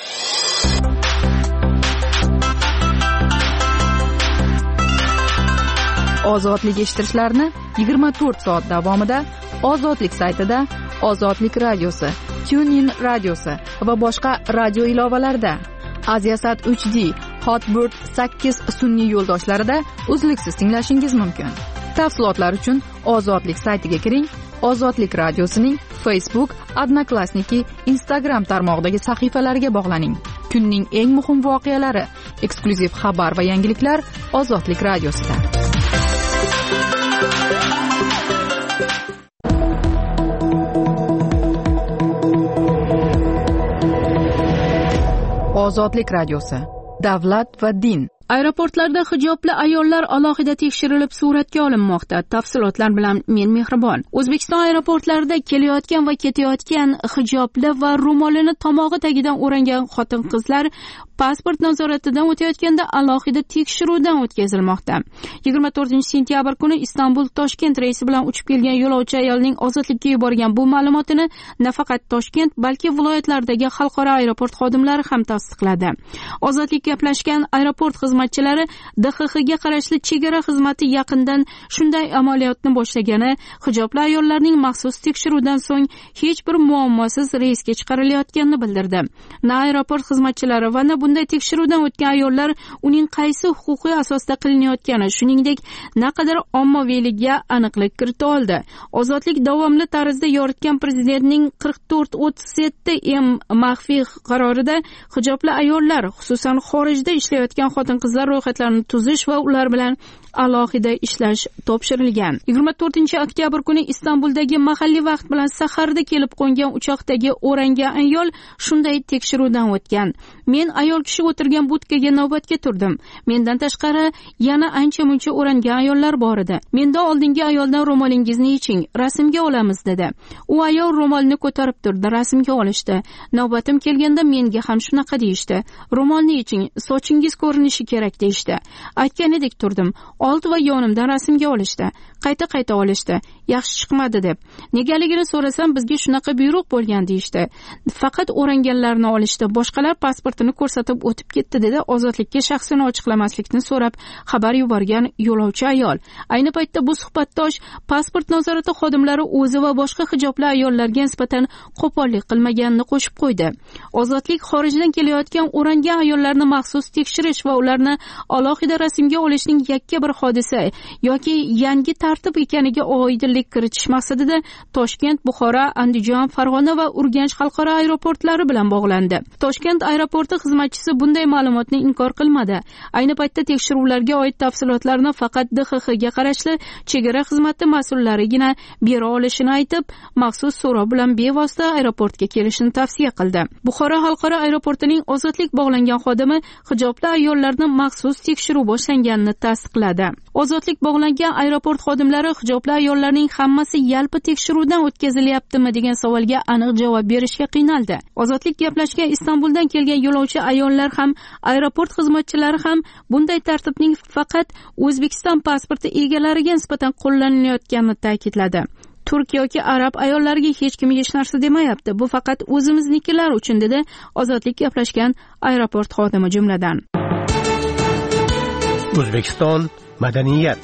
B: Ozodlik eshittirishlarni yigirma to'rt soat davomida Ozodlik saytida, Ozodlik radiosi, TuneIn radiosi va boshqa radio ilovalarida, Aziasat uch D, Hotbird sakkiz sun'iy yo'ldoshlarida uzluksiz tinglashingiz mumkin. Tafsilotlar uchun Ozodlik saytiga kiring. Ozodlik radiosining Facebook, Odnoklassniki, Instagram tarmog'idagi sahifalariga bog'laning. Kunning eng muhim voqealari, eksklyuziv xabar va yangiliklar Ozodlik radiosida. Ozodlik radiosi. Davlat va din
A: Aeroportlarda hijobli ayollar alohida tekshirilib suratga olinmoqda. Tafsilotlar bilan men Mehribon. O'zbekiston aeroportlarida kelayotgan va ketayotgan hijobli va ro'molini tomog'i tagidan o'rangan xotin-qizlar pasport nazoratidan o'tayotganda alohida tekshiruvdan o'tkazilmoqda. yigirma to'rtinchi sentyabr kuni Istanbul Toshkent reysi bilan uchib kelgan yo'lovchi ayolning ozodlikka yuborgan bu ma'lumotini nafaqat Toshkent, balki viloyatlardagi xalqaro aeroport xodimlari ham tasdiqladi. Ozodlik gaplashgan aeroport xizmatchilari D X X ga qarashli chegara xizmati yaqindan shunday amaliyotni boshlagani, hijobli ayollarning maxsus tekshiruvdan so'ng hech bir muammosiz reysga chiqarilayotganini bildirdi. Na aeroport xizmatchilari va na bunday tekshiruvdan o'tgan ayollar uning qaysi huquqiy asosda qilinayotgani, shuningdek naqadar ommaviyligiga aniqlik kirita oldi. Ozodlik davomli tarzda yoritgan prezidentning qirq to'rt o'ttiz yetti M maxfiy qarorida hijobli ayollar, xususan xorijda ishlayotgan xotin-qizlar ro'yxatlarini tuzish va ular bilan alohida ishlash topshirilgan. yigirma to'rtinchi oktyabr kuni Istanbuldagi mahalliy vaqt bilan saharda kelib qo'ngan uchoqdagi o'rangan ayol shunday tekshiruvdan o'tgan. Men ayol kishi o'tirgan budkaga navbatga turdim. Mendan tashqari yana ancha-muncha o'rangan ayollar bor edi. Menda oldingi ayoldan ro'molingizni yeching, rasmga olamiz dedi. U ayol ro'molni ko'tarib turdi, rasmga olishdi. Navbatim kelganda menga ham shunaqa deyishdi. Ro'molni yeching, sochingiz ko'rinishi kerak deyishdi. Aytgan edik turdim. Old va yonimdan rasmga olishdi. Qayta-qayta olishdi. Yaxshi chiqmadi deb. Negaligini so'rasam bizga shunaqa buyruq bo'lgan deyishdi. Faqat o'ranganlarni olishdi. Boshqalar pasportini ko'rsatib o'tib ketdi dedi. Ozodlikka shaxsini ochiqlamaslikni so'rab xabar yuborgan yo'lovchi ayol. Ayni paytda bu suhbatdosh pasport nazorati xodimlari o'zi va boshqa hijobli ayollarga nisbatan qo'pollik qilmaganini qo'shib qo'ydi. Ozodlik xorijdan kelayotgan o'rangan ayollarni maxsus tekshirish va ularni alohida rasmga olishning yakka bir hodisa yoki yangi tartib ekaniga oydinlik kiritish maqsadida Toshkent, Buxoro, Andijon, Farg'ona va Urganch xalqaro aeroportlari bilan bog'landi. Toshkent aeroporti xizmatchisi bunday ma'lumotni inkor qilmadi. Ayni paytda tekshiruvlarga oid tafsilotlarni faqat D X X ga qarashli chegara xizmati mas'ullarigina bera olishini aytib, maxsus so'rov bilan bevosita aeroportga kelishini tavsiya qildi. Buxoro xalqaro aeroportining ozodlik bog'langan xodimi hijobli ayollarni maxsus tekshiruv boshlanganini tasdiqladi. Ozodlik bog'langan aeroport xodimlari hijobli ayollarning hammasi yalpi tekshiruvdan o'tkazilyaptimi degan savolga aniq javob berishga qiynaldi. Ozodlik gaplashgan Istanbuldan kelgan yo'lovchi ayollar ham, aeroport xizmatchilari ham bunday tartibning faqat O'zbekiston pasporti egalariga nisbatan qo'llanilayotganini ta'kidladi. Turk yoki arab ayollariga hech kim hech narsa demayapti. Bu faqat o'zimiznikilar uchun dedi Ozodlik gaplashgan aeroport xodimi jumladan.
D: O'zbekiston madaniyat.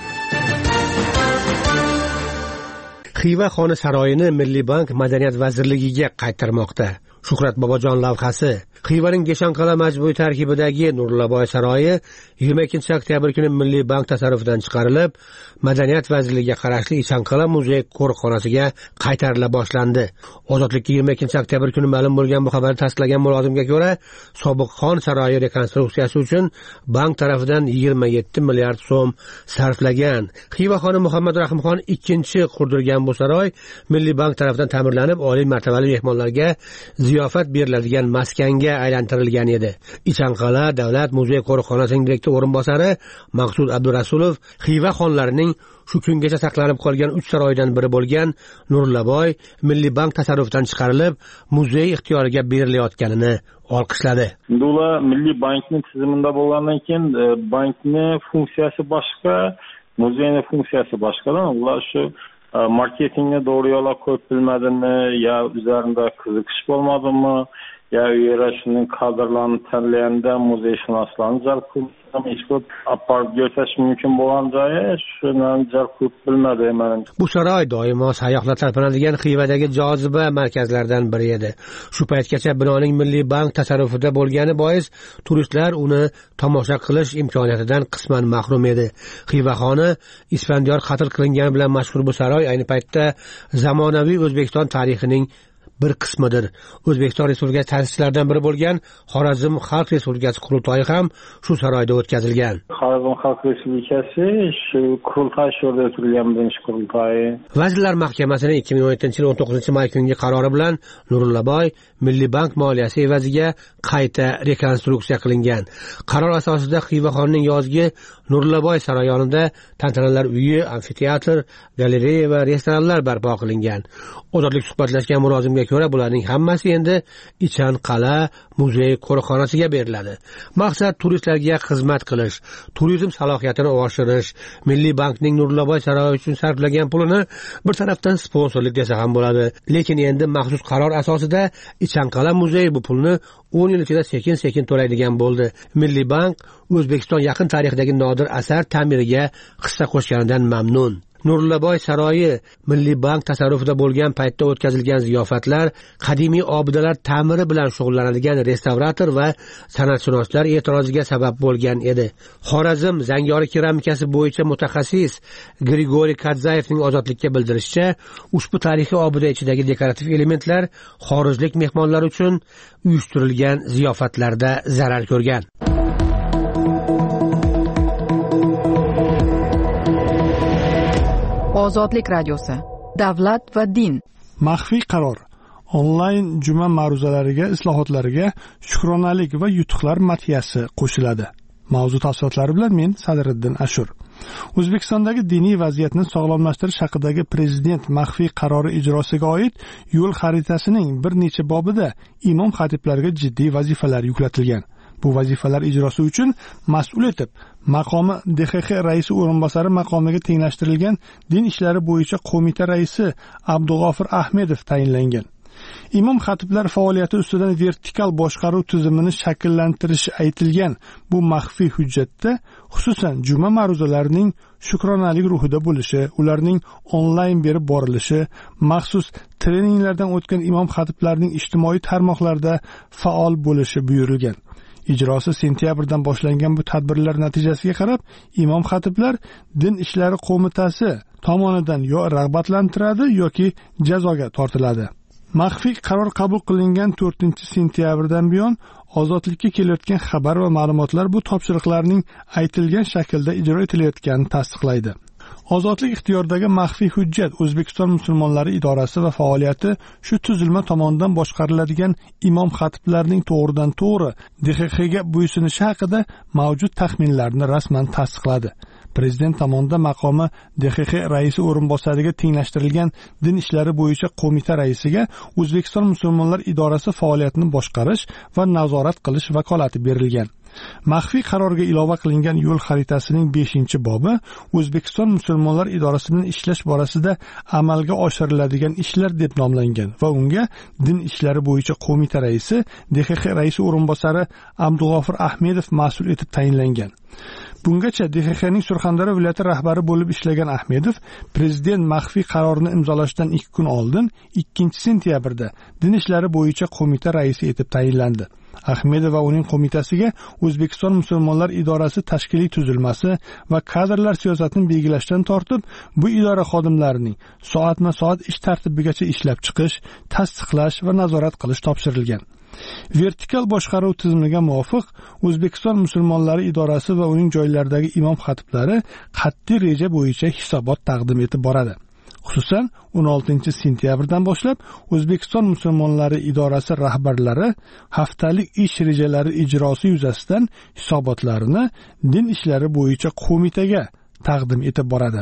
D: Xiva xona saroyini Milliy bank Madaniyat vazirligiga qaytarmoqda. Shuhrat Bobojon lavhasi. Xivaning Geshanqala majmui tarkibidagi Nurillaboy saroyi yigirma ikkinchi oktyabr kuni Milliy bank tasarrufidan chiqarilib, Madaniyat vazirligiga qarashli Geshanqala muzey qo'riqxonasiga qaytarila boshlandi. Ozodlikka yigirma ikkinchi oktyabr kuni ma'lum bo'lgan bu xabarni tasdiqlagan mulozimga ko'ra, sobiq xon saroyi rekonstruksiyasi uchun bank tarafidan yigirma yetti milliard so'm sarflagan. Xiva xoni Muhammad Rahimxon ikkinchi qurdirgan bu saroy Milliy bank tarafidan ta'mirlanib, oliy martabali mehmonlarga ziyofat beriladigan maskanga aylantirilgan edi. Ichanqala davlat muzey qo'riqxonasining direktor o'rinbosari Maqsud Abdurasulov Xiva xonlarining shu kungacha saqlanib qolgan uch saroydan biri bo'lgan Nurillaboy Milliy bank tasarrufidan chiqarilib, muzey ixtiyoriga berilayotganini olqishladi.
L: Ular Milliy bankning tizimida bo'lgandan keyin bankning funksiyasi boshqa, muzeyning funksiyasi boshqadan. Ular shu marketingni to'g'ri yo'lga qo'yib bilmadimi, yo üzerinde qiziqish bo'lmadimi, yo u yerga shuning kadrlarni tanlaganda muzeyshunoslarni jalb qilib aparib ko'rsatish mumkin bo'lgan joyi shuni jalb qilib bilmadi.
D: Bu saroy doimo sayyohlar talpinadigan Xivadagi joziba markazlaridan biri edi. Shu paytgacha binoning Milliy bank tasarrufida bo'lgani bois turistlar uni tomosha qilish imkoniyatidan qisman mahrum edi. Xiva xoni Isfandiyor qatl qilingani bilan mashhur bu saroy ayni paytda zamonaviy O'zbekiston tarixining bir qismidir. O'zbekiston Respublikasi ta'sischilaridan biri bo'lgan Xorazm Xalq Respublikasi qurultoyi ham shu saroyda o'tkazilgan.
L: Xorazm Xalq Respublikasi shu qurultoy sho'rda o'tkazilgan birinchi qurultoyi.
D: Vazirlar Mahkamasining ikki ming o'n yettinchi yil o'n to'qqizinchi may kungi qarori bilan Nurullaboy Milliy bank moliyasi evaziga qayta rekonstruksiya qilingan. Qaror asosida Xivaxonning yozgi Nurullaboy saroyi yonida tantanalar uyi, amfiteatr, galereya va restoranlar barpo qilingan. Ozodlik suhbatlashgan mulozimga ko'ra, bularning hammasi endi Ichan Qala muzey qo'riqxonasiga beriladi. Maqsad turistlarga xizmat qilish, turizm salohiyatini oshirish. Milliy bankning Nurullaboy saroyi uchun sarflagan pulini bir tarafdan sponsorlik desa ham bo'ladi. Lekin endi maxsus qaror asosida Ichan Qala muzeyi bu pulni o'n yil ichida sekin-sekin to'laydigan bo'ldi. Milliy bank O'zbekiston yaqin tarixidagi nodir asar ta'miriga hissa qo'shganidan mamnun. Nurullaboy saroyi Milliy bank tasarrufida bo'lgan paytda o'tkazilgan ziyofatlar, qadimiy obidalar ta'miri bilan shug'ullanadigan restavrator va san'atshunoslar e'tiroziga sabab bo'lgan edi. Xorazm zangori keramikasi bo'yicha mutaxassis Grigoriy Kadzayevning Ozodlikka bildirishicha, ushbu tarixiy obida ichidagi dekorativ elementlar xorijlik mehmonlar uchun uyushtirilgan ziyofatlarda zarar ko'rgan.
B: Ozodlik radiosi. Davlat va din.
M: Maxfiy qaror. Onlayn juma ma'ruzalariga, islohotlarga shukronalik va yutuqlar madhiyasi qo'shiladi. Mavzu tafsilotlari bilan men Sadriddin Ashur. O'zbekistondagi diniy vaziyatni sog'lomlashtirish haqidagi prezident maxfiy qarori ijrosiga oid yo'l xaritasining bir necha bobida imom xatiblarga jiddiy vazifalar yuklatilgan. Bu vazifalar ijrosi uchun mas'ul etib maqomi D X X raisi o'rinbosari maqomiga tenglashtirilgan din ishlari bo'yicha qo'mita raisi Abdug'ofir Ahmedov tayinlangan. Imom xatiblar faoliyati ustidan vertikal boshqaruv tizimini shakllantirish aytilgan bu maxfiy hujjatda xususan juma ma'ruzalarining shukronalik ruhida bo'lishi, ularning onlayn berib borilishi, maxsus treninglardan o'tgan imom xatiblarning ijtimoiy tarmoqlarda faol bo'lishi buyurilgan. Ijrosi sentyabrdan boshlangan bu tadbirlar natijasiga qarab, imom xatiblar din ishlari qo'mitasi tomonidan yo rag'batlantiradi yoki jazoga tortiladi. Maxfiy qaror qabul qilingan to'rtinchi sentyabrdan buyon ozodlikka kelayotgan xabar va ma'lumotlar bu topshiriqlarning aytilgan shaklda ijro etilayotganini tasdiqlaydi. Ozodlik ixtiyoridagi maxfiy hujjat O'zbekiston musulmonlari idorasi va faoliyati shu tuzilma tomonidan boshqariladigan imom xatiblarning to'g'ridan to'g'ri D X X ga bo'ysunishi haqida mavjud taxminlarni rasman tasdiqladi. Prezident tomonidan maqomi D X X raisi o'rinbosariga tenglashtirilgan din ishlari bo'yicha qo'mita raisiga O'zbekiston musulmonlar idorasi faoliyatini boshqarish va nazorat qilish vakolati berilgan. Maxfiy qarorga ilova qilingan yo'l xaritasining beshinchi bobi O'zbekiston musulmonlar idorasi bilan ishlash borasida amalga oshiriladigan ishlar deb nomlangan va unga din ishlari bo'yicha qo'mita raisi D X X raisi o'rinbosari Abdug'ofir Ahmedov mas'ul etib tayinlangan. Bungacha D X Xning Surxondaryo viloyati rahbari bo'lib ishlagan Ahmedov prezident maxfiy qarorini imzolashdan ikki kun oldin ikkinchi sentyabrda din ishlari bo'yicha qo'mita raisi etib tayinlandi. Ahmedov va uning qo'mitasiga O'zbekiston musulmonlar idorasi tashkiliy tuzilmasi va kadrlar siyosatini belgilashdan tortib, bu idora xodimlarining soatma-soat ish tartibigacha ishlab chiqish, tasdiqlash va nazorat qilish topshirilgan. Vertikal boshqaruv tizimiga muvofiq O'zbekiston musulmonlari idorasi va uning joylaridagi imom xatiblari qat'iy reja bo'yicha hisobot taqdim etib boradi. Xususan, o'n oltinchi sentyabrdan boshlab O'zbekiston musulmonlari idorasi rahbarlari haftalik ish rejalari ijrosi yuzasidan hisobotlarini din ishlari bo'yicha qo'mitaga taqdim etib boradi.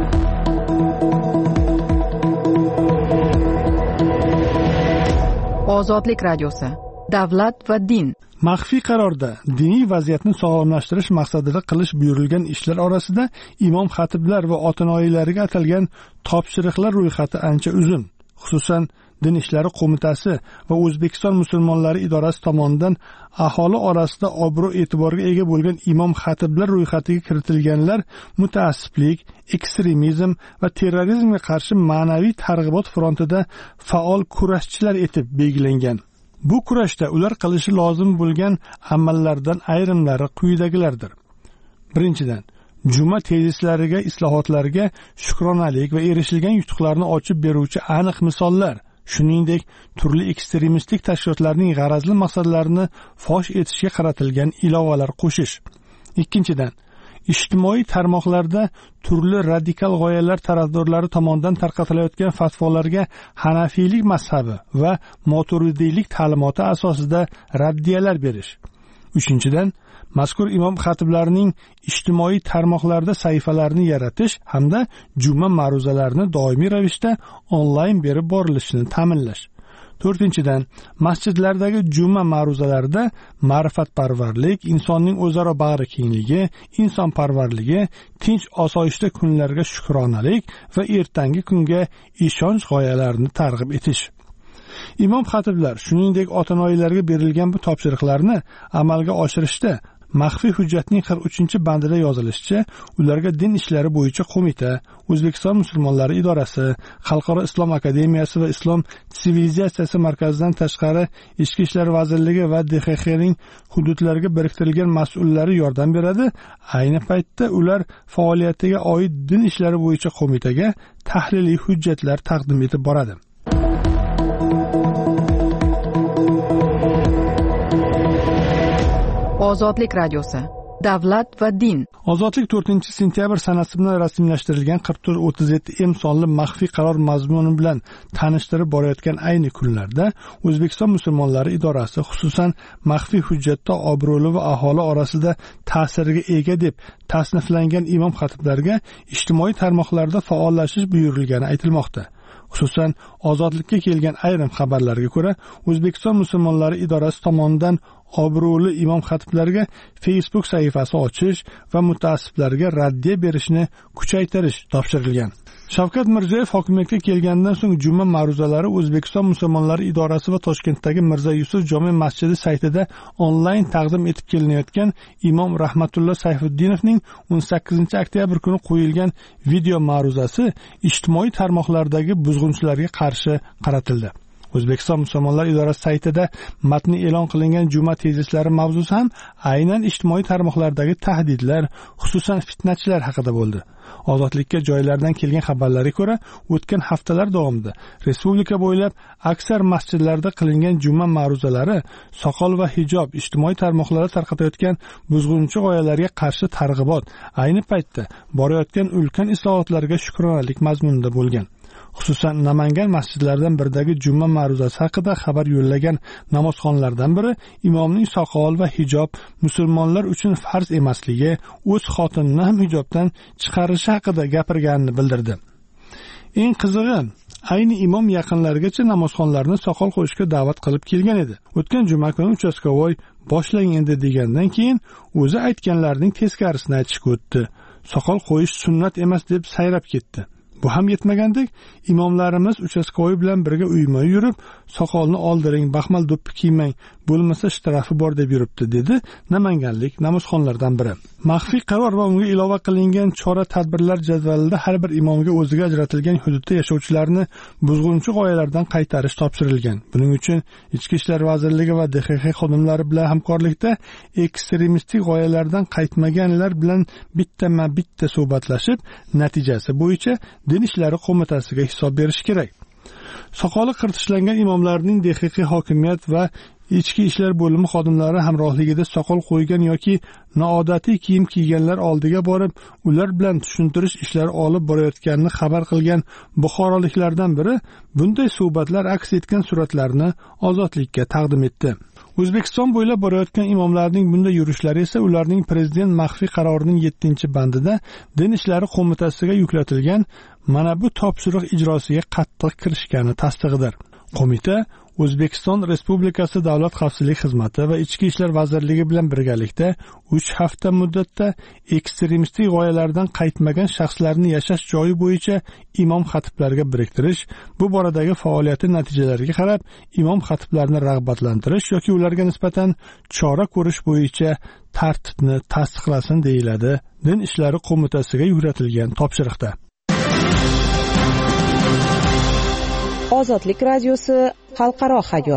B: Ozodlik radiosi. Davlat va din.
M: Maxfiy qarorda diniy vaziyatni sog'lomlashtirish maqsadida qilish buyurilgan ishlar orasida imom xatiblar va otinoyilariga atalgan topshiriqlar ro'yxati ancha uzun. Xususan, din ishlari qo'mitasi va O'zbekiston musulmonlari idorasi tomonidan aholi orasida obro' e'tiborga ega bo'lgan imom xatiblar ro'yxatiga kiritilganlar mutaassiblik, ekstremizm va terrorizmga qarshi ma'naviy targ'ibot frontida faol kurashchilar etib belgilangan. Bu kurashda ular qilishi lozim bo'lgan amallardan ayrimlari quyidagilardir. Birinchidan, juma tezislariga, islohotlarga shukronalik va erishilgan yutuqlarni ochib beruvchi aniq misollar, shuningdek turli ekstremistik tashkilotlarning g'arazli maqsadlarini fosh etishga qaratilgan ilovalar qo'shish. Ikkinchidan, ijtimoiy tarmoqlarda turli radikal g'oyalar tarafdorlari tomonidan tarqatilayotgan fatvolarga Hanafiylik mazhabi va Moturidiylik ta'limoti asosida raddiyalar berish. Uchinchidan, mazkur imom xatiblarning ijtimoiy tarmoqlarda sahifalarini yaratish hamda juma ma'ruzalarini doimiy ravishda onlayn berib borilishini ta'minlash. To'rtinchidan, masjidlardagi juma ma'ruzalarida ma'rifatparvarlik, insonning o'zaro bag'ri kengligi, insonparvarligi, tinch osoyishta kunlarga shukronalik va ertangi kunga ishonch g'oyalarini targ'ib etish. Imom xatiblar shuningdek otanoyilarga berilgan bu topshiriqlarni amalga oshirishda maxfiy hujjatning qirq uchinchi bandida yozilishicha, ularga din ishlari bo'yicha qo'mita, O'zbekiston musulmonlari idorasi, Xalqaro islom akademiyasi va islom sivilizatsiyasi markazidan tashqari Ichki ishlar vazirligi va D X Xning hududlarga biriktirilgan mas'ullari yordam beradi. Ayni paytda ular faoliyatiga oid din ishlari bo'yicha qo'mitaga tahliliy hujjatlar taqdim etib boradi.
B: Ozodlik radiosi. Davlat va din. Ozodlik to'rtinchi sentyabr sanasi bilan rasmiylashtirilgan qirq to'rt o'ttiz yetti M sonli maxfiy qaror mazmuni bilan tanishtirib borayotgan ayni kunlarda O'zbekiston musulmonlari idorasi xususan maxfiy hujjatda obro'li va aholi orasida ta'siriga ega deb tasniflangan imom xatiblarga ijtimoiy tarmoqlarda faollashish buyurilgani aytilmoqda. Xususan, ozodlikka kelgan ayrim xabarlarga ko'ra, O'zbekiston musulmonlari idorasi tomonidan obro'li imom xatiblarga Facebook sahifasi ochish va mutaassiblarga raddiya berishni kuchaytirish topshirilgan. Shavkat Mirziyoyev hokimiyatga kelgandan so'ng juma ma'ruzalari O'zbekiston musulmonlari idorasi va Toshkentdagi Mirzo Yusuf jome masjidi saytida onlayn taqdim etib kelinayotgan imom Rahmatulloh Sayfuddinovning o'n sakkizinchi oktyabr kuni qo'yilgan video ma'ruzasi ijtimoiy tarmoqlardagi buzg'unchilarga qarshi qaratildi. O'zbekiston musulmonlar idorasi saytida matni e'lon qilingan juma tezislari mavzusi ham aynan ijtimoiy tarmoqlardagi tahdidlar, xususan fitnachilar haqida bo'ldi. Ozodlikka joylardan kelgan xabarlarga ko'ra, o'tgan haftalar davomida respublika bo'ylab aksar masjidlarda qilingan juma ma'ruzalari soqol va hijob ijtimoiy tarmoqlarda tarqatayotgan buzg'unchi g'oyalarga qarshi targ'ibot, ayni paytda borayotgan ulkan islohotlarga shukronalik mazmunida bo'lgan. Xususan Namangan masjidlaridan biridagi juma ma'ruzasi haqida xabar yo'llagan namozxonlardan biri imomning soqol va hijob musulmonlar uchun farz emasligi, o'z xotinini ham hijobdan chiqarishi haqida gapirganini bildirdi. Eng qizig'i, ayni imom yaqinlarigacha namozxonlarni soqol qo'yishga da'vat qilib kelgan edi. O'tgan juma kuni uchastkovoy boshlang endi degandan keyin o'zi aytganlarning teskarisini aytishga o'tdi. Soqol qo'yish sunnat emas deb sayrab ketdi. Bu ham yetmagandek, imomlarimiz uchastkovoy bilan birga uyma yurib, soqolni oldiring, baxmal do'ppi kiymang, bo'lmasa shtrafi bor deb yuribdi, dedi namanganlik namozxonlardan biri. Maxfiy qaror va unga ilova qilingan chora-tadbirlar jadvalida har bir imomga o'ziga ajratilgan hududda yashovchilarni buzg'unchi g'oyalardan qaytarish topshirilgan. Buning uchun Ichki ishlar vazirligi va D X X xodimlari bilan hamkorlikda ekstremistik g'oyalardan qaytmaganlar bilan bittama-bitta suhbatlashib, natijasi bo'yicha Din ishlari qo'mitasiga hisob berish kerak. Soqoli qirtishlangan imomlarning D X X hokimiyat va Ichki ishlar bo'limi xodimlari hamrohligida soqol qo'ygan yoki noodatiy kiyim kiyganlar oldiga borib, ular bilan tushuntirish ishlari olib borayotganini xabar qilgan buxoroliklardan biri bunday suhbatlar aks etgan suratlarni Ozodlikka taqdim etdi. O'zbekiston bo'ylab borayotgan imomlarning bunday yurishlari esa ularning prezident maxfiy qarorining yettinchi bandida Din ishlari qo'mitasiga yuklatilgan mana bu topshiriq ijrosiga qattiq kirishgani tasdig'idir. Qo'mita O'zbekiston Respublikasi Davlat xavfsizlik xizmati va Ichki ishlar vazirligi bilan birgalikda uch hafta muddatda ekstremistik g'oyalardan qaytmagan shaxslarni yashash joyi bo'yicha imom xatiblarga biriktirish, bu boradagi faoliyati natijalariga qarab imom xatiblarni rag'batlantirish yoki ularga nisbatan chora ko'rish bo'yicha tartibni tasdiqlasin deyiladi Din ishlari qo'mitasiga yuklatilgan topshiriqda.
I: Ozodlik radiosi xalqaro hayot.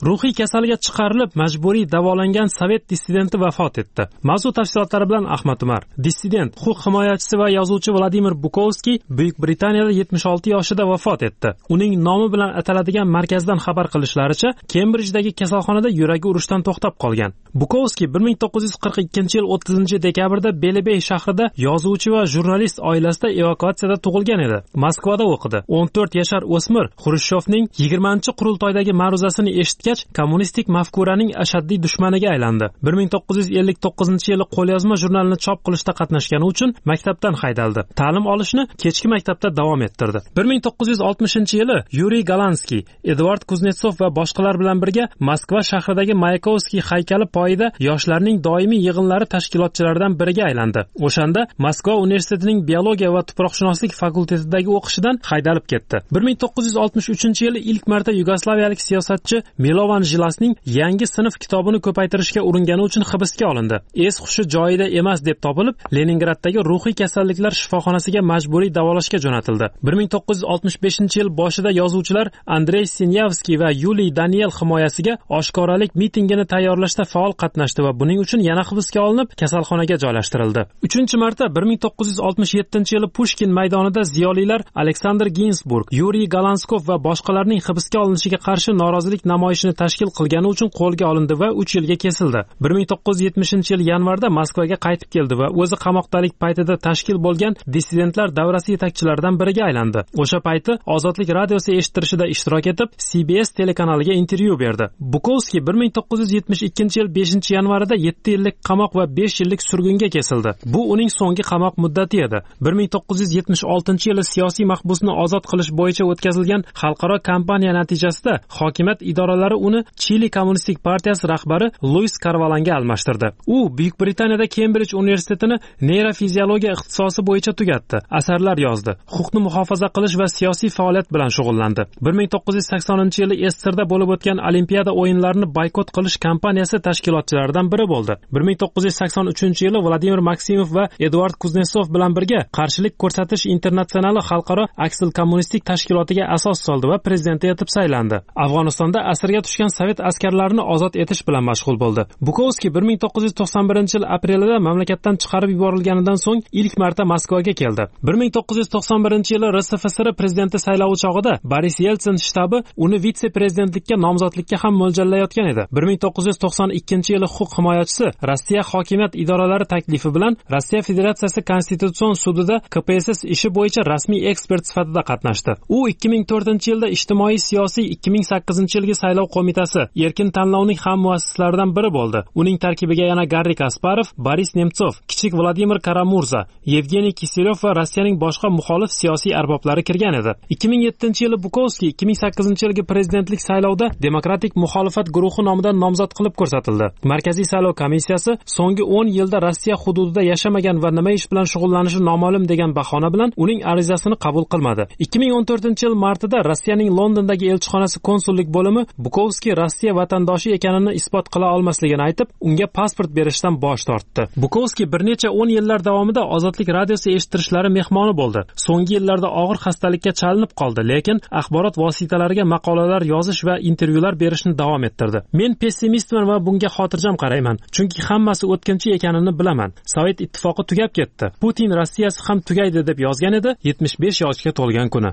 F: ruhiy kasalga chiqarilib majburiy davolangan sovet dissidenti vafot etdi. Mavzu tafsilotlari bilan Ahmad Umar. Dissident, huquq himoyachisi va yozuvchi Vladimir Bukovskiy Buyuk Britaniyada yetmish olti yoshida vafot etdi. Uning nomi bilan ataladigan markazdan xabar qilishlaricha, Kembrijdagi kasalxonada yuragi urishdan to'xtab qolgan. Bukovskiy bir ming to'qqiz yuz qirq ikkinchi yil o'ttizinchi dekabrda Belebey shahrida yozuvchi va jurnalist oilasida evakuatsiyada tug'ilgan edi. Moskvada o'qidi. o'n to'rt yashar o'smir Xrushchevning yigirmanchi qurultoydagi ma'ruzasini eshitgach, kommunistik mafkuraning ashaddiy dushmaniga aylandi. bir ming to'qqiz yuz ellik to'qqizinchi yili qo'lyozma jurnalini chop qilishda qatnashgani uchun maktabdan haydaldi. Ta'lim olishni kechki maktabda davom ettirdi. bir ming to'qqiz yuz oltmishinchi yili Yuriy Galanskiy, Eduard Kuznetsov va boshqalar bilan birga Moskva shahridagi Mayakovskiy haykali poyida yoshlarning doimiy yig'inlari tashkilotchilaridan biriga aylandi. O'shanda Moskva universitetining biologiya va tuproqshunoslik fakultetidagi o'qishidan haydalib ketdi. bir ming to'qqiz yuz oltmish uchinchi yili ilk marta yugoslaviyalik siyosatchi Milovan Jilasning yangi sinf kitobini ko'paytirishga uringani uchun hibsga olindi. Es hushi joyida emas deb topilib, Leningraddagi ruhiy kasalliklar shifoxonasiga majburiy davolashga jo'natildi. bir ming to'qqiz yuz oltmish beshinchi yil boshida yozuvchilar Andrey Sinyavskiy va Yuliy Daniel himoyasiga oshkoralik mitingini tayyorlashda faol qatnashdi va buning uchun yana hibsga olinib, kasalxonaga joylashtirildi. uchinchi marta bir ming to'qqiz yuz oltmish yettinchi yili Pushkin maydonida ziyolilar Aleksandr Ginsburg, Yuriy Galanskov va boshqalarning hibsga olinishiga qarshi norozilik namoyishini tashkil qilgani uchun qo'lga olindi va uch yilga kesildi. bir ming to'qqiz yuz yetmishinchi yil yanvarda Moskvaga qaytib keldi va o'zi qamoqdalik paytida tashkil bo'lgan dissidentlar davrasi yetakchilaridan biriga aylandi. O'sha payti Ozodlik radiosi eshittirishida ishtirok etib, C B S telekanaliga intervyu berdi. Bukovskiy bir ming to'qqiz yuz yetmish ikkinchi yil beshinchi yanvarida yetti yillik qamoq va besh yillik surgunga kesildi. Bu uning so'nggi qamoq muddati edi. bir ming to'qqiz yuz yetmish oltinchi yili siyosiy mahbusni ozod qilish bo'yicha o'tkazilgan xalqaro kampaniya natijasida hokimiyat idoralari uni Chili Kommunistik partiyasi rahbari Luis Carvalanga almashtirdi. U Buyuk Britaniyada Kembrij universitetini neyrofiziologiya ixtisosi bo'yicha tugatdi. Asarlar yozdi. Huquqni muhofaza qilish va siyosiy faoliyat bilan shug'ullandi. bir ming to'qqiz yuz saksoninchi yili Esterda bo'lib o'tgan Olimpiada o'yinlarini boykot qilish kampaniyasi tashkilotchilaridan biri bo'ldi. bir ming to'qqiz yuz sakson uchinchi yili Vladimir Maksimov va Eduard Kuznetsov bilan birga Qarshilik ko'rsatish internatsionali xalqaro aksil kommunistik tashkilotiga asos soldi va prezidenti etib saylandi. Afg'onistonda asirga tushgan sovet askarlarini ozod etish bilan mashg'ul bo'ldi. Bukovskiy bir ming to'qqiz yuz to'qson birinchi yil aprelida mamlakatdan chiqarib yuborilganidan so'ng ilk marta Moskvaga keldi. bir ming to'qqiz yuz to'qson birinchi yili R S F S R prezidenti saylovi chog'ida Boris Yeltsin shtabi uni vitse-prezidentlikka nomzodlikka ham mo'ljallayotgan edi. bir ming to'qqiz yuz to'qson ikkinchi yili huquq himoyachisi Rossiya hokimiyat idoralari taklifi bilan Rossiya Federatsiyasi Konstitutsion sudida K P S S ishi bo'yicha rasmiy ekspert sifatida qatnashdi. U ikki ming to'rtinchi yilda ijtimoiy siyosiy ikki ming sakkizinchi yilgi saylov qo'mitasi erkin tanlovning ham muassislaridan biri bo'ldi. Uning tarkibiga yana Garri Kasparov, Boris Nemtsov, kichik Vladimir Karamurza, Yevgeniy Kiselyov va Rossiyaning boshqa muxolif siyosiy arboblari kirgan edi. ikki ming yettinchi yili Bukovskiy ikki ming sakkizinchi yilgi prezidentlik saylovida Demokratik muxolifat guruhi nomidan nomzod qilib ko'rsatildi. Markaziy saylov komissiyasi so'nggi o'n yilda Rossiya hududida yashamagan va nima ish bilan shug'ullanishi noma'lum degan bahona bilan uning arizasini qabul qilmadi. ikki ming o'n to'rtinchi yil martida Rossiyaning Londondagi elchixonasi konsullik bo'limi Bukovskiy Rossiya vatandoshi ekanini isbot qila olmasligini aytib, unga pasport berishdan bosh tortdi. Bukovskiy bir necha o'n yillar davomida Ozodlik radiosi eshittirishlari mehmoni bo'ldi. So'nggi yillarda og'ir xastalikka chalinib qoldi, lekin axborot vositalariga maqolalar yozish va intervyular berishni davom ettirdi. Men pessimistman va bunga xotirjam qarayman, chunki hammasi o'tkinchi ekanini bilaman. Sovet ittifoqi tugab ketdi. Putin Rossiyasi ham tugaydi deb yozgan edi yetmish besh yoshga to'lgan kuni.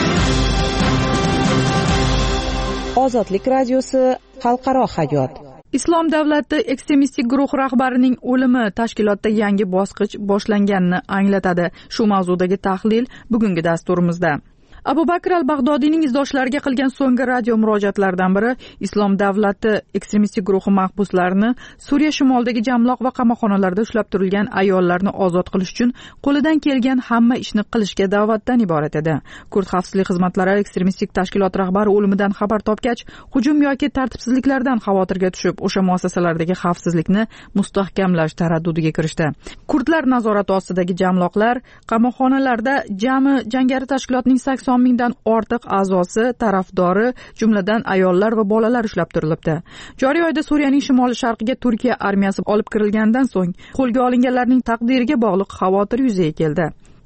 I: Ozodlik radiosi xalqaro hayot.
B: Islom davlati ekstremistik guruh rahbarining o'limi tashkilotda yangi bosqich boshlanganini anglatadi. Shu mavzudagi tahlil bugungi dasturimizda. Abu Bakr al-Bag'dodiyning izdoshlariga qilgan so'nggi radio murojaatlaridan biri Islom davlati ekstremistik guruhi mahbuslarini Suriya shimolidagi jamloq va qamoqxonalarda ushlab turilgan ayollarni ozod qilish uchun qo'lidan kelgan hamma ishni qilishga da'vatdan iborat edi. Kurd xavfsizlik xizmatlari ekstremistik tashkilot rahbari o'limidan xabar topgach, hujum yoki tartibsizliklardan xavotirga tushib, o'sha muassasalardagi xavfsizlikni mustahkamlash taraddudiga kirishdi. Kurdlar nazorati ostidagi jamloqlar, qamoqxonalarda jami jangari tashkilotning sakson mingdan ortiq a'zosi, tarafdori, jumladan ayollar va bolalar ushlab turilibdi. Joriy oyda Suriyaning shimoli sharqiga Turkiya armiyasi olib kirilgandan so'ng qo'lga olinganlarning taqdiriga bog'liq xavotir yuzaga keldi.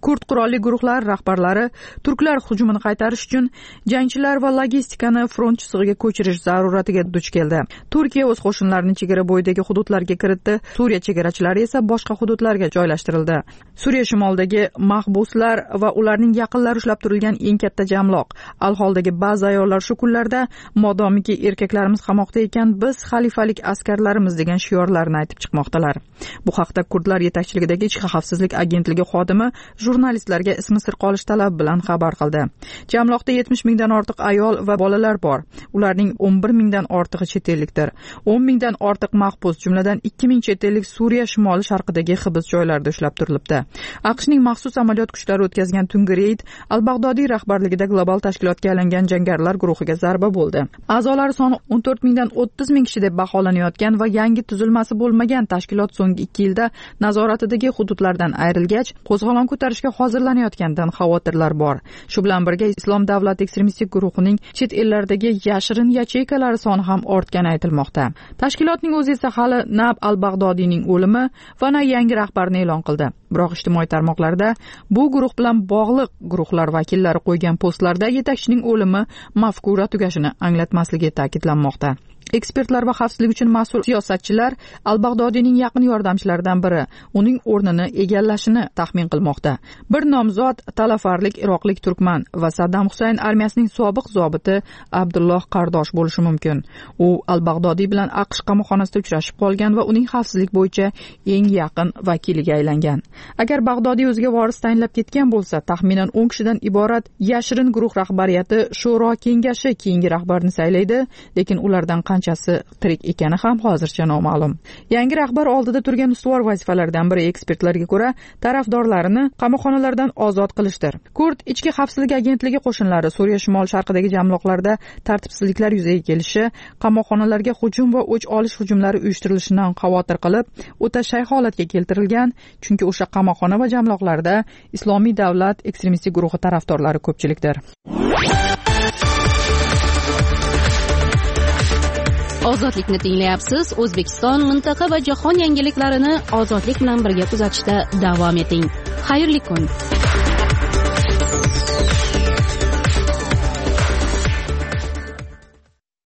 B: kurd qurolli guruhlari rahbarlari turklar hujumini qaytarish uchun jangchilar va logistikani front chizig'iga ko'chirish zaruratiga duch keldi. Turkiya o'z qo'shinlarini chegara bo'yidagi hududlarga kiritdi, Suriya chegarachilari esa boshqa hududlarga joylashtirildi. Suriya shimolidagi mahbuslar va ularning yaqinlari ushlab turilgan eng katta jamloq. Al-Holdagi ba'zi ayollar shu kunlarda modomiki erkaklarimiz qamoqda ekan, biz xalifalik askarlarimiz degan shiorlarni aytib chiqmoqdalar. Bu haqda kurdlar yetakchiligidagi ichki xavfsizlik agentligi xodimi jurnalistlarga ismi sir qolish talabi bilan xabar qildi. Jamloqda yetmish mingdan ortiq ayol va bolalar bor. Ularning o'n bir mingdan ortig'i chet ellikdir. o'n mingdan ortiq mahbus, jumladan ikki ming chet ellik Suriya shimoli sharqidagi hibs joylarida ushlab turilibdi. AQShning maxsus amaliyot kuchlari o'tkazgan tungi reyd Al-Bag'dodiy rahbarligida global tashkilotga aylangan jangarilar guruhiga zarba bo'ldi. A'zolari soni o'n to'rt mingdan o'ttiz ming kishi deb baholanayotgan va yangi tuzilmasi bo'lmagan tashkilot so'nggi ikki yilda nazoratidagi hududlardan ayrilgach, qo'zg'olon ko'tarishga hozirlanayotganidan xavotirlar bor. Shu bilan birga Islom davlati ekstremistik guruhining chet ellardagi yashirin yacheykalari soni ham ortgani aytilmoqda. Tashkilotning o'zi esa hali na Al-Bag'dodiyning o'limi va na yangi rahbarni e'lon qildi. Biroq ijtimoiy tarmoqlarda bu guruh bilan bog'liq guruhlar vakillari qo'ygan postlarda yetakchining o'limi mafkura tugashini anglatmasligi ta'kidlanmoqda. Ekspertlar va xavfsizlik uchun mas'ul siyosatchilar Al-Bag'dodiyning yaqin yordamchilaridan biri uning o'rnini egallashini taxmin qilmoqda. Bir nomzod talafarlik iroqlik turkman va Saddam Husayn armiyasining sobiq zobiti Abdulloh Qardosh bo'lishi mumkin. U Al-Bag'dodiy bilan AQSh qamoqxonasida uchrashib qolgan va uning xavfsizlik bo'yicha eng yaqin vakiliga aylangan. Agar Bag'dodiy o'ziga voris tayinlab ketgan bo'lsa, taxminan o'n kishidan iborat yashirin guruh rahbariyati Shuro kengashi keyingi rahbarni saylaydi, lekin ulardan qanchasi tirik ekani ham hozircha noma'lum. Yangi rahbar oldida turgan ustuvor vazifalardan biri ekspertlarga ko'ra tarafdorlarini qamoqxonalardan ozod qilishdir. Kurd ichki xavfsizlik agentligi qo'shinlari Suriya shimol sharqidagi jamloqlarda tartibsizliklar yuzaga kelishi, qamoqxonalarga hujum va o'ch olish hujumlari uyushtirilishidan xavotir qilib, o'ta shay holatga keltirilgan, chunki o'sha qamoqxona va jamloqlarda Islomiy davlat ekstremistik guruhi tarafdorlari ko'pchilikdir.
A: Ozodlikni tinglayapsiz. O'zbekiston, mintaqa va jahon yangiliklarini ozodlik bilan birga kuzatishda davom eting. Xayrli kun.